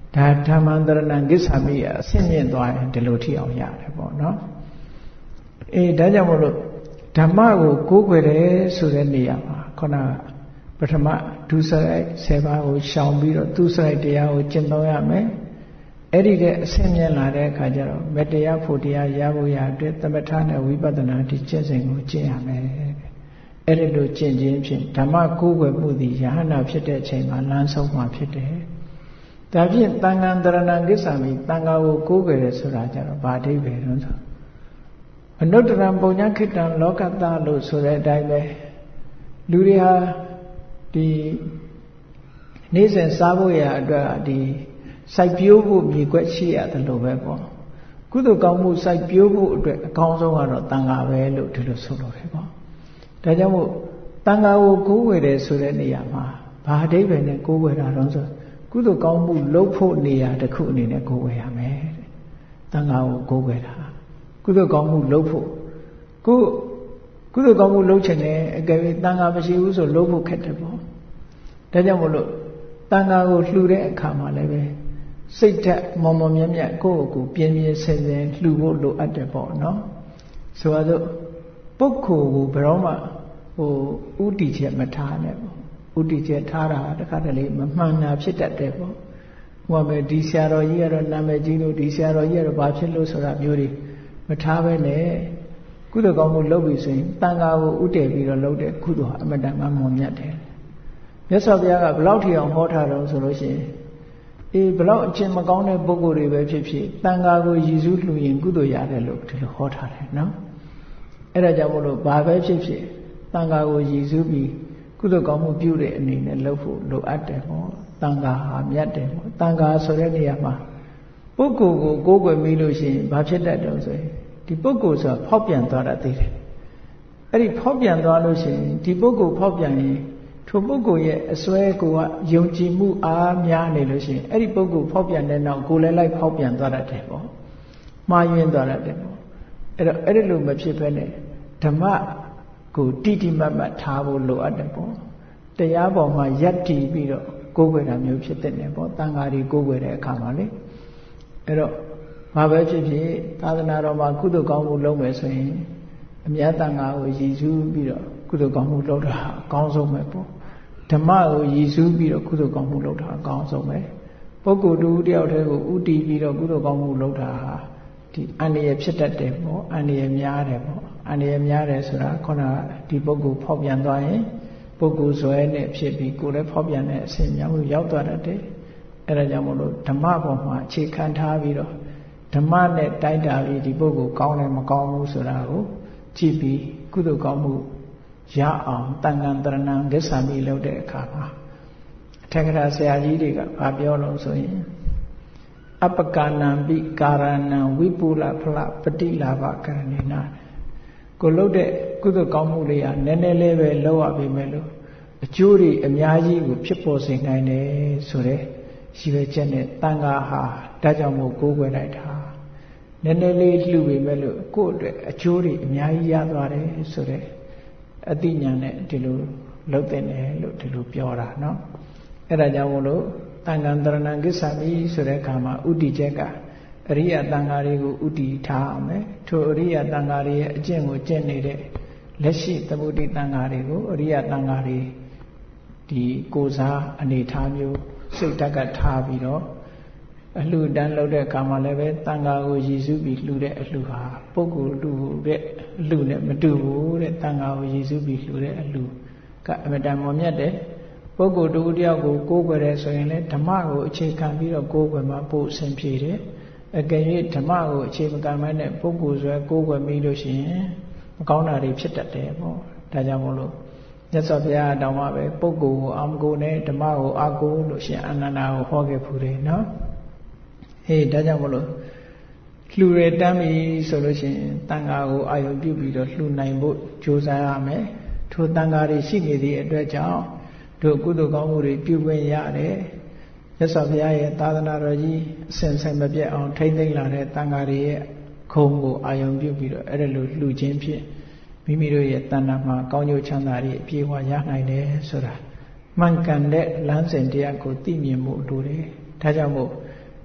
ဒါဓမ္မန္တရဏံကိစ္ဆာမိအဆင့်မြင့်သွားရင်ဒီလိုထိအောင်ရတယ်ပေါ့နော်အေးဒါကြောင့်မို့လို့ဓမ္မကိုကိုးကွယ်တယ်ဆိုတဲ့နေရာမှာခုနကပထမဒုစရိုက်ဆယ်ပါးကိုရှောင်ပြီးတော့သူစရိုက်တရားကိုကျင့်သုံးရမယ်အဲ့ဒီတဲ့အဆင့်မြင့်လာတဲ့အခါကျတော့မေတ္တရားဖို့တရားရဖို့ရအတွက်သမထနဲ့ဝိပဿနာဒီကျင့်စဉ်ကိုကျင့်ရမယ်အဲ့ဒီလိုကျင့်ခြင်းဖြင့်ဓမ္မကိုးကွယ်မှုသည်ယဟနာဖြစ်တဲ့အချိန်မှာလမ်းဆုံးမှာဖြစ်တယ်ဒါဖြင့်တန်ခါတရဏံကိစ္ဆာမိတန်ခါကိုကိုးကွယ်တယ်ဆိုတာကြတော့ဗာအဓိပ္ပာယ်လို့ဆိုအနုတ္တရံပုံညာခိတံလောကတလို့ဆိုတဲ့အတိုင်းပဲလူတွေဟာဒီနေ့စဉ်စားဖို့ရအတွက်ဒီစိုက်ပျိုးဖို့မြေကွက်ရှိရတယ်လို့ပဲပေါ့ကုသိုလ်ကောင်းမှုစိုက်ပျိုးဖို့အတွက်အကောင်းဆုံးကတော့တန်ခါပဲလို့ဒီလိုဆိုလို့တယ်ပေါ့ဒါကြောင့်မို့တန်ခါကိုကိုးကွယ်တယ်ဆိုတဲ့နေရာမှာဘာအဓိပ္ပာယ်နဲ့ကိုးကွယ်တာတော့ဆိုကုသိုလ်ကောင်းမှုလုပ်ဖို့နေရာတစ်ခုအနေနဲ့ကိုးကွယ်ရမယ်တဲ့တန်ခါကိုကိုးကွယ်တာကုသိုလ်ကောင်းမှုလုပ်ဖို့ကုကုသိုလ်ကောင်းမှုလုပ်ချင်တယ်အကယ်၍တန်ခါမရှိဘူးဆိုလုပ်ဖို့ခက်တယ်ပေါ့ဒါကြောင့်မို့လို့တန်ခါကိုလှူတဲ့အခါမှာလည်းပဲစိတ်ဓာတ်မော်မော်မြတ်မြတ်ကိုယ့်ကိုယ်ပြင်းပြင်းစင်စင်လှူဖို့လိုအပ်တယ်ပေါ့နော်ဆိုတော့ပုဂ္ဂိုလ်ကိုဘယ်တော့မှဟိုဥတီချက်မထားနဲ့ပေါ့ဥတီချက်ထားတာတခါတလေမမှန်တာဖြစ်တတ်တယ်ပေါ့ဟိုမှာဒီဆရာတော်ကြီးကတော့နာမည်ကြီးလို့ဒီဆရာတော်ကြီးကတော့ဘာဖြစ်လို့ဆိုတာမျိုးတွေမထားပဲနဲ့ကုသိုလ်ကောင်းမှုလုပ်ပြီဆိုရင်တန်ခါကိုဥတည်ပြီးတော့လုပ်တဲ့ကုသိုလ်ဟာအမတန်မှမွန်မြတ်တယ်မြတ်စွာဘုရားကဘလောက်ထီအောင်ဟောထားတော့ဆိုလို့ရှိရင်အေးဘလောက်အကျင့်မကောင်းတဲ့ပုဂ္ဂိုလ်တွေပဲဖြစ်ဖြစ်တန်ခါကိုရည်စူးလှူရင်ကုသိုလ်ရတယ်လို့ဒီလိုဟောထားတယ်နော်အဲ့ဒါကြောင့်မို့လို့ဘာပဲဖြစ်ဖြစ်တန်ခါကိုရည်စူးပြီးကုသိုလ်ကောင်းမှုပြုတဲ့အနေနဲ့လုပ်ဖို့လိုအပ်တယ်ပေါ့တန်ခါဟာမြတ်တယ်ပေါ့တန်ခါဆိုတဲ့နေရာမှာပုဂ္ဂိုလ်ကိုကိုးကွယ်မိလို့ရှိရင်ဘာဖြစ်တတ်တော့ဆိုရင်ဒီပုဂ္ဂိုလ်ဆိုတာဖောက်ပြန်သွားတာသိတယ်အဲ့ဒီဖောက်ပြန်သွားလို့ရှိရင်ဒီပုဂ္ဂိုလ်ဖောက်ပြန်ရင်ထိုပုဂ္ဂိုလ်ရဲ့အစွဲကိုကယုံကြည်မှုအားများနေလို့ရှိရင်အဲ့ဒီပုဂ္ဂိုလ်ဖောက်ပြန်တဲ့နောက်ကိုယ်လည်းလိုက်ဖောက်ပြန်သွားတတ်တယ်ပေါ့မှားယွင်းသွားတတ်တယ်ပေါ့အဲ့တော့အဲ့ဒီလိုမဖြစ်ဘဲနဲ့ဓမ္မကိုတိတိမတ်မတ်ထားဖို့လိုအပ်တယ်ပေါ့တရားပေါ်မှာယက်တည်ပြီးတော့ကိုးကွယ်တာမျိုးဖြစ်တဲ့နယ်ပေါ့တန်ခါးတွေကိုးကွယ်တဲ့အခါမှာလေအဲ့တော့ဘာပဲဖြစ်ဖြစ်သာသနာတော်မှာကုသိုလ်ကောင်းမှုလုပ်မယ်ဆိုရင်အမြတ်တန်ခါကိုရည်စူးပြီးတော့ကုသိုလ်ကောင်းမှုလုပ်တာအကောင်းဆုံးပဲပေါ့ဓမ္မကိုရည်စူးပြီးတော့ကုသိုလ်ကောင်းမှုလုပ်တာအကောင်းဆုံးပဲပုဂ္ဂိုလ်တူတယောက်တည်းကိုဥတည်ပြီးတော့ကုသိုလ်ကောင်းမှုလုပ်တာဟာဒီအန္တရာယ်ဖြစ်တတ်တယ်ပေါ့အန္တရာယ်များတယ်ပေါ့အန္တရာယ်များတယ်ဆိုတာခုနကဒီပုဂ္ဂိုလ်ဖောက်ပြန်သွားရင်ပုဂ္ဂိုလ်ဇွဲနဲ့ဖြစ်ပြီးကိုယ်လည်းဖောက်ပြန်တဲ့အစဉ်များမှုရောက်သွားတတ်တယ်အဲဒါကြောင့်မို့လို့ဓမ္မပေါ်မှာအခြေခံထားပြီးတော့ဓမ္မနဲ့တိုက်တာပြီးဒီပုဂ္ဂိုလ်ကောင်းတယ်မကောင်းဘူးဆိုတာကိုကြည့်ပြီးကုသိုလ်ကောင်းမှုရအောင်တန်ခါတရဏံကိစ္ဆာမိလုပ်တဲ့အခါမှာအထက်ကရာဆရာကြီးတွေကဘာပြောလို့ဆိုရင်အပကာနံပိကာရဏံဝိပုလဖလပတိလာဘကရဏိနာကိုလုပ်တဲ့ကုသိုလ်ကောင်းမှုတွေကနည်းနည်းလေးပဲလုပ်ရပေမဲ့လို့အကျိုးတွေအများကြီးကိုဖြစ်ပေါ်စေနိုင်တယ်ဆိုတဲ့ရည်ရွယ်ချက်နဲ့တန်ခါဟာဒါကြောင့်မို့ကိုးကွယ်လိုက်တာနည်းနည်းလေးလှူပေမဲ့လို့ကိုယ့်အတွက်အကျိုးတွေအများကြီးရသွားတယ်ဆိုတဲ့အသိဉာဏ်နဲ့ဒီလိုလုပ်တဲ့တယ်လို့ဒီလိုပြောတာเนาะအဲ့ဒါကြောင့်မို့လို့တန်ခါတရဏံကိစ္ဆာမိဆိုတဲ့အခါမှာဥတီချက်ကအရိယတန်ခါတွေကိုဥတီထားအောင်မယ်ထိုအရိယတန်ခါတွေရဲ့အကျင့်ကိုကျင့်နေတဲ့လက်ရှိသမုဒိတန်ခါတွေကိုအရိယတန်ခါတွေဒီကိုယ်စားအနေထားမျိုးစိတ်ဓာတ်ကထားပြီးတော့အလှူဒန်းလုပ်တဲ့အခါမှာလည်းပဲတန်ခါကိုရည်စူးပြီးလှူတဲ့အလှူဟာပုဂ္ဂိုလ်လူတဲ့အလှူနဲ့မတူဘူးတဲ့တန်ခါကိုရည်စူးပြီးလှူတဲ့အလှူကအမတန်မွန်မြတ်တယ်ပုဂ္ဂိုလ်တူတယောက်ကိုကိုးကွယ်တယ်ဆိုရင်လည်းဓမ္မကိုအခြေခံပြီးတော့ကိုးကွယ်မှပို့အဆင်ပြေတယ်အကယ်၍ဓမ္မကိုအခြေမခံမဲနဲ့ပုဂ္ဂိုလ်ဆွဲကိုးကွယ်မိလို့ရှိရင်မကောင်းတာတွေဖြစ်တတ်တယ်ပေါ့ဒါကြောင့်မို့လို့မြတ်စွာဘုရားတောင်းမှပဲပုဂ္ဂိုလ်ကိုအာမကိုနဲ့ဓမ္မကိုအာကိုလို့ရှင်အာနန္ဒာကိုဟောခဲ့ဖူးတယ်နော်ဟေးဒါကြောင့်မို့လို့လှူရတမ်းပြီဆိုလို့ရှိရင်တန်ခါကိုအာရုံပြုပြီးတော့လှူနိုင်ဖို့ကြိုးစားရမယ်ထိုတန်ခါတွေရှိနေသည့်အတွက်ကြောင့်တို့ကုသိုလ်ကောင်းမှုတွေပြုခွင့်ရတယ်မြတ်စွာဘုရားရဲ့သာသနာတော်ကြီးအစဉ်ဆက်မပြတ်အောင်ထိမ့်သိမ့်လာတဲ့တန်ခါတွေရဲ့ခုံကိုအာရုံပြုပြီးတော့အဲ့ဒါလိုလှူခြင်းဖြင့်မိမိတို့ရဲ့တဏ္ဍာမှာကောင်းကျိုးချမ်းသာတွေအပြည့်အဝရနိုင်တယ်ဆိုတာမှန်ကန်တဲ့လမ်းစဉ်တရားကိုသိမြင်မှုလိုတယ်ဒါကြောင့်မို့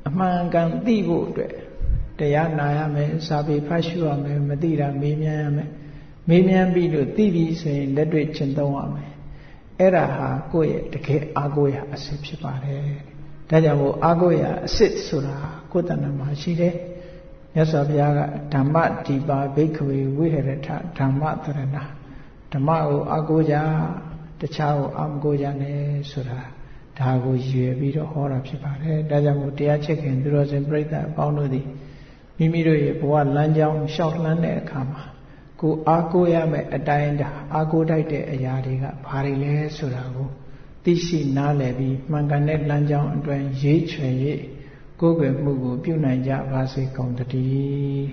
အမှန်ကန်သိဖို့အတွက်တရားနာရမယ်စာပေဖတ်ရှုရမယ်မသိတာမေးမြန်းရမယ်မေးမြန်းပြီးလို့သိပြီဆိုရင်လက်တွေ့ကျင့်သုံးရမယ်အဲ့ဒါဟာကိုယ့်ရဲ့တကယ်အားကိုးရာအစစ်ဖြစ်ပါတယ်ဒါကြောင့်မို့အားကိုးရာအစစ်ဆိုတာကိုယ်တဏ္ဍာမှာရှိတယ်မြတ်စွာဘုရားကဓမ္မဒီပါဘိက္ခဝေဝိဟရထဓမ္မသရဏဓမ္မကိုအားကိုးကြတခြားကိုအားမကိုးကြနဲ့ဆိုတာဒါကိုရွယ်ပြီးတော့ဟောတာဖြစ်ပါတယ်ဒါကြောင့်မို့တရားချစ်ခင်သူတော်စင်ပြိဿအပေါင်းတို့သည်မိမိတို့ရဲ့ဘဝလမ်းကြောင်းလျှောက်လှမ်းတဲ့အခါမှာကိုအားကိုးရမယ့်အတိုင်းအားကိုးတိုက်တဲ့အရာတွေကဘာတွေလဲဆိုတာကိုသိရှိနားလည်ပြီးမှန်ကန်တဲ့လမ်းကြောင်းအတွင်းရွေးချယ်၍ကိုယ်ွယ်မှုကိုပြုနိုင်ကြပါစေကုန်သတည်း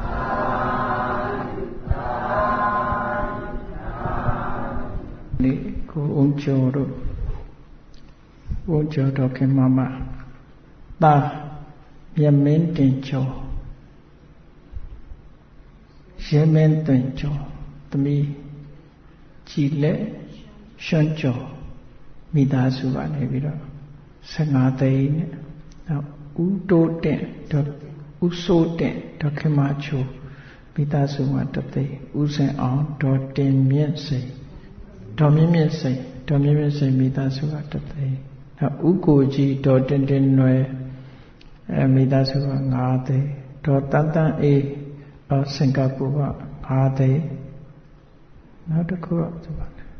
ဒီကိုဦးကျော်တို့ဦးကျော်တော်ခင်မမတာမြမင်းတင်ကျော်ရဲမင်းတင်ကျော်သမီးကြည်လက်ရွှန်းကျော်မိသားစုကနေပြီးတော့ဆယ်ငါသိန်းနဲ့နောက်ဦးတိုးတင်တော့ဦးစိုးတင်ဒေါခင်မချိုမိသားစုမှာတသိန်းဦးစင်အောင်ဒေါ်တင်မြင့်စိန်ဒေါ်မြင့်မြင့်စိန်ဒေါ်မြင့်မြင့်စိန်မိသားစုကတသိန်းနောက်ဦးကိုကြီးဒေါ်တင်တင်နွယ်အဲမိသားစုကငါးသိန်းဒေါ်တန်တန်အေးအော်စင်ကာပူကငါးသိန်းနောက်တစ်ခုကဆိုပါဦး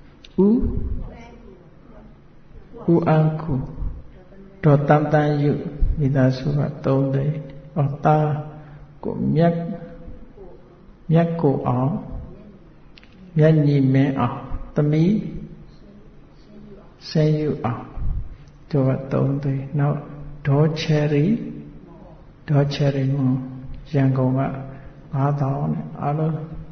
ဦးအန်ကူဒေါ်တန်တန်ယူမိသားစုကသုံးသိန်းအော်တာကိုမြတ်မြတ်ကိုအောင်မြတ်ညီမင်းအောင်သမီးဆင်းယူအောင်တို့ကသုံးသိန်းနောက်ဒေါ်ချယ်ရီဒေါ်ချယ်ရီမရန်ကုန်ကငါးသောင်းနဲ့အားလုံး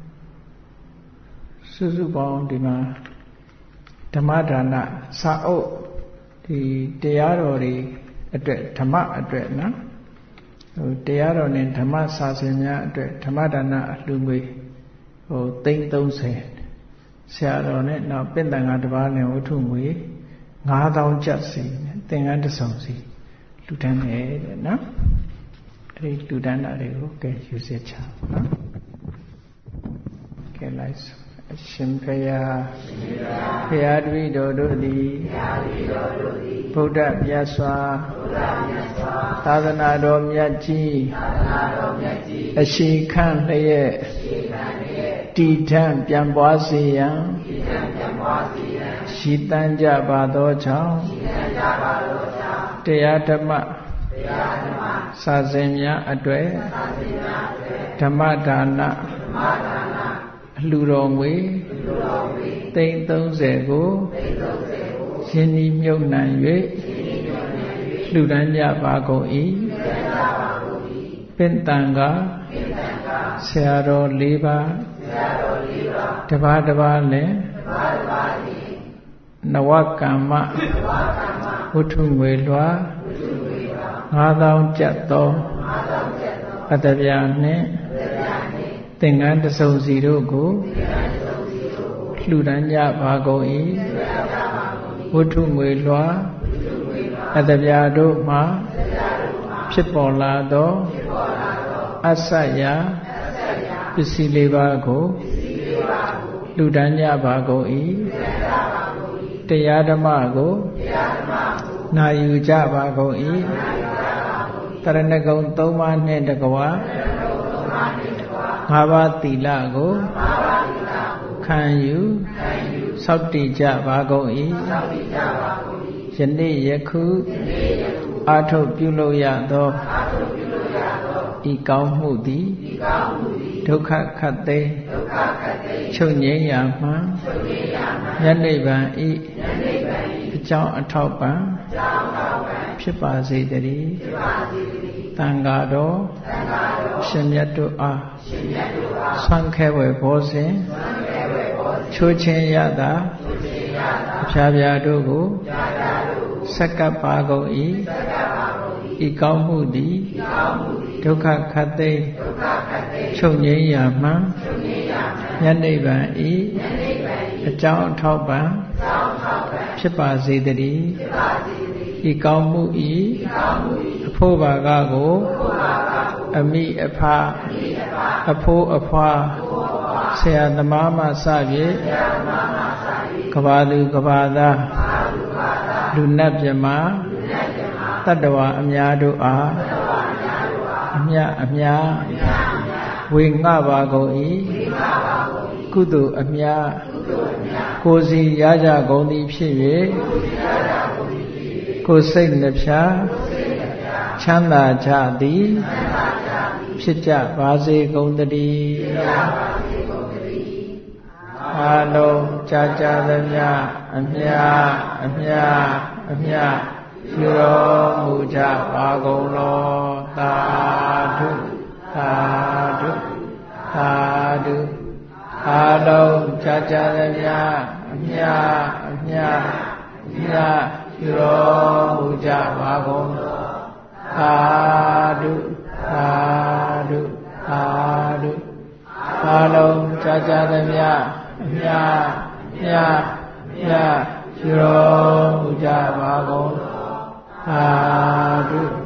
စုစုပေါင်းဒီမှာဓမ္မဒါနစာအုပ်ဒီတရားတော်တွေအတွက်ဓမ္မအတွက်နော်ဟိုတရားတော်နဲ့ဓမ္မစာစင်များအတွက်ဓမ္မဒါနအလှူငွေဟိုသိန်းသုံးဆယ်ဆရာတော်နဲ့နောက်ပင့်တန်ခါတစ်ပါးနဲ့ဝတ္ထုငွေငါးသောင်းကျပ်စီနဲ့သင်္ကန်းတစ်စုံစီလှူဒန်းတယ်တဲ့နော်အဲ့ဒီလှူဒန်းတာတွေကိုကဲယူစေချနော်ကဲလိုက်အရှင်ဘုရားဘုရားတပည့်တော်တို့သည်ဗုဒ္ဓမြတ်စွာသာသနာတော်မြတ်ကြီးအရှိခန့်လျက်တည်ထံပြန်ပွားစေရန်ရှိတန်ကြပါသောကြောင့်တရားဓမ္မစာစဉ်များအတွေ့ဓမ္မဒါနအလှူတော်ငွေသိန်းသုံးဆယ်ကိုရင်းနှီးမြုပ်နှံ၍လှူဒန်းကြပါကုန်၏ပင့်တန်ကဆရာတော်လေးပါးတပါးတပါးလည်းနဝကမ္မဝတ္ထုငွေလွှာငါးသောင်းကျပ်သောအတ္တပြာနှင့်သင်္ကန်းတစ်စုံစီတို့ကိုလှူဒန်းကြပါကုန်၏ဝတ္ထုငွေလွှာအတ္တပြာတို့မှဖြစ်ပေါ်လာသောအစရာပစ္စည်းလေးပါးကိုလှူဒန်းကြပါကုန်၏တရားဓမ္မကိုနာယူကြပါကုန်၏တရဏဂုံသုံးပါးနှင့်တကွာငါးပါးသီလကိုခံယူစောင့်တည်ကြပါကုန်၏ယနေ့ယခုအာထုတ်ပြုလို့ရသောဤကောင်းမှုသည်ဒုက္ခခတ်သိမ်းချုပ်ငြိမ်းရာမှယနိဗ္ဗာန်ဤအကြောင်းအထောက်ပံ့ဖြစ်ပါစေတည်းတန်ဃာတော်ရှင်မြတ်တို့အားဆွမ်းခဲဝယ်ဘောဇဉ်ချိုးချင်းရတာအဖျားဖျားတို့ကိုဆက်ကပ်ပါကုန်၏ဤကောင်းမှုသည်ဒုက္ခခတ်သိမ်းချုပ်ငြိမ်းရာမှယနိဗ္ဗာန်ဤအကြောင်းအထောက်ပံ့ဖြစ်ပါစေတည်းဤကောင်းမှုဤအဖို့ဘာကကိုအမိအဖအဖိုးအဖွားဆရာသမားမှစ၍ကဘာသူကဘာသားလူနတ်မြမတတ္တဝါအများတို့အားအမြအများဝေငှပါကုန်၏ကုသိုလ်အများကိုယ်စီရကြကုန်သည်ဖြစ်၍ကိုယ်စိတ်နှဖျားချမ်းသာကြသည်ဖြစ်ကြပါစေကုန်သတည်းအာလုံးကြာကြာသမျှအမြအမြအမြပြုတော်မူကြပါကုန်လောသာဓုသာဓုသာဓုအာလုံးကြာကြာသမျှအမြအမြအမြပြုတော်မူကြပါကုန်လောသာဓုသာဓုသာဓုအာလုံးကြာကြာသမျှအမြအမြအမြပြုတော်မူကြပါကုန်သာဓု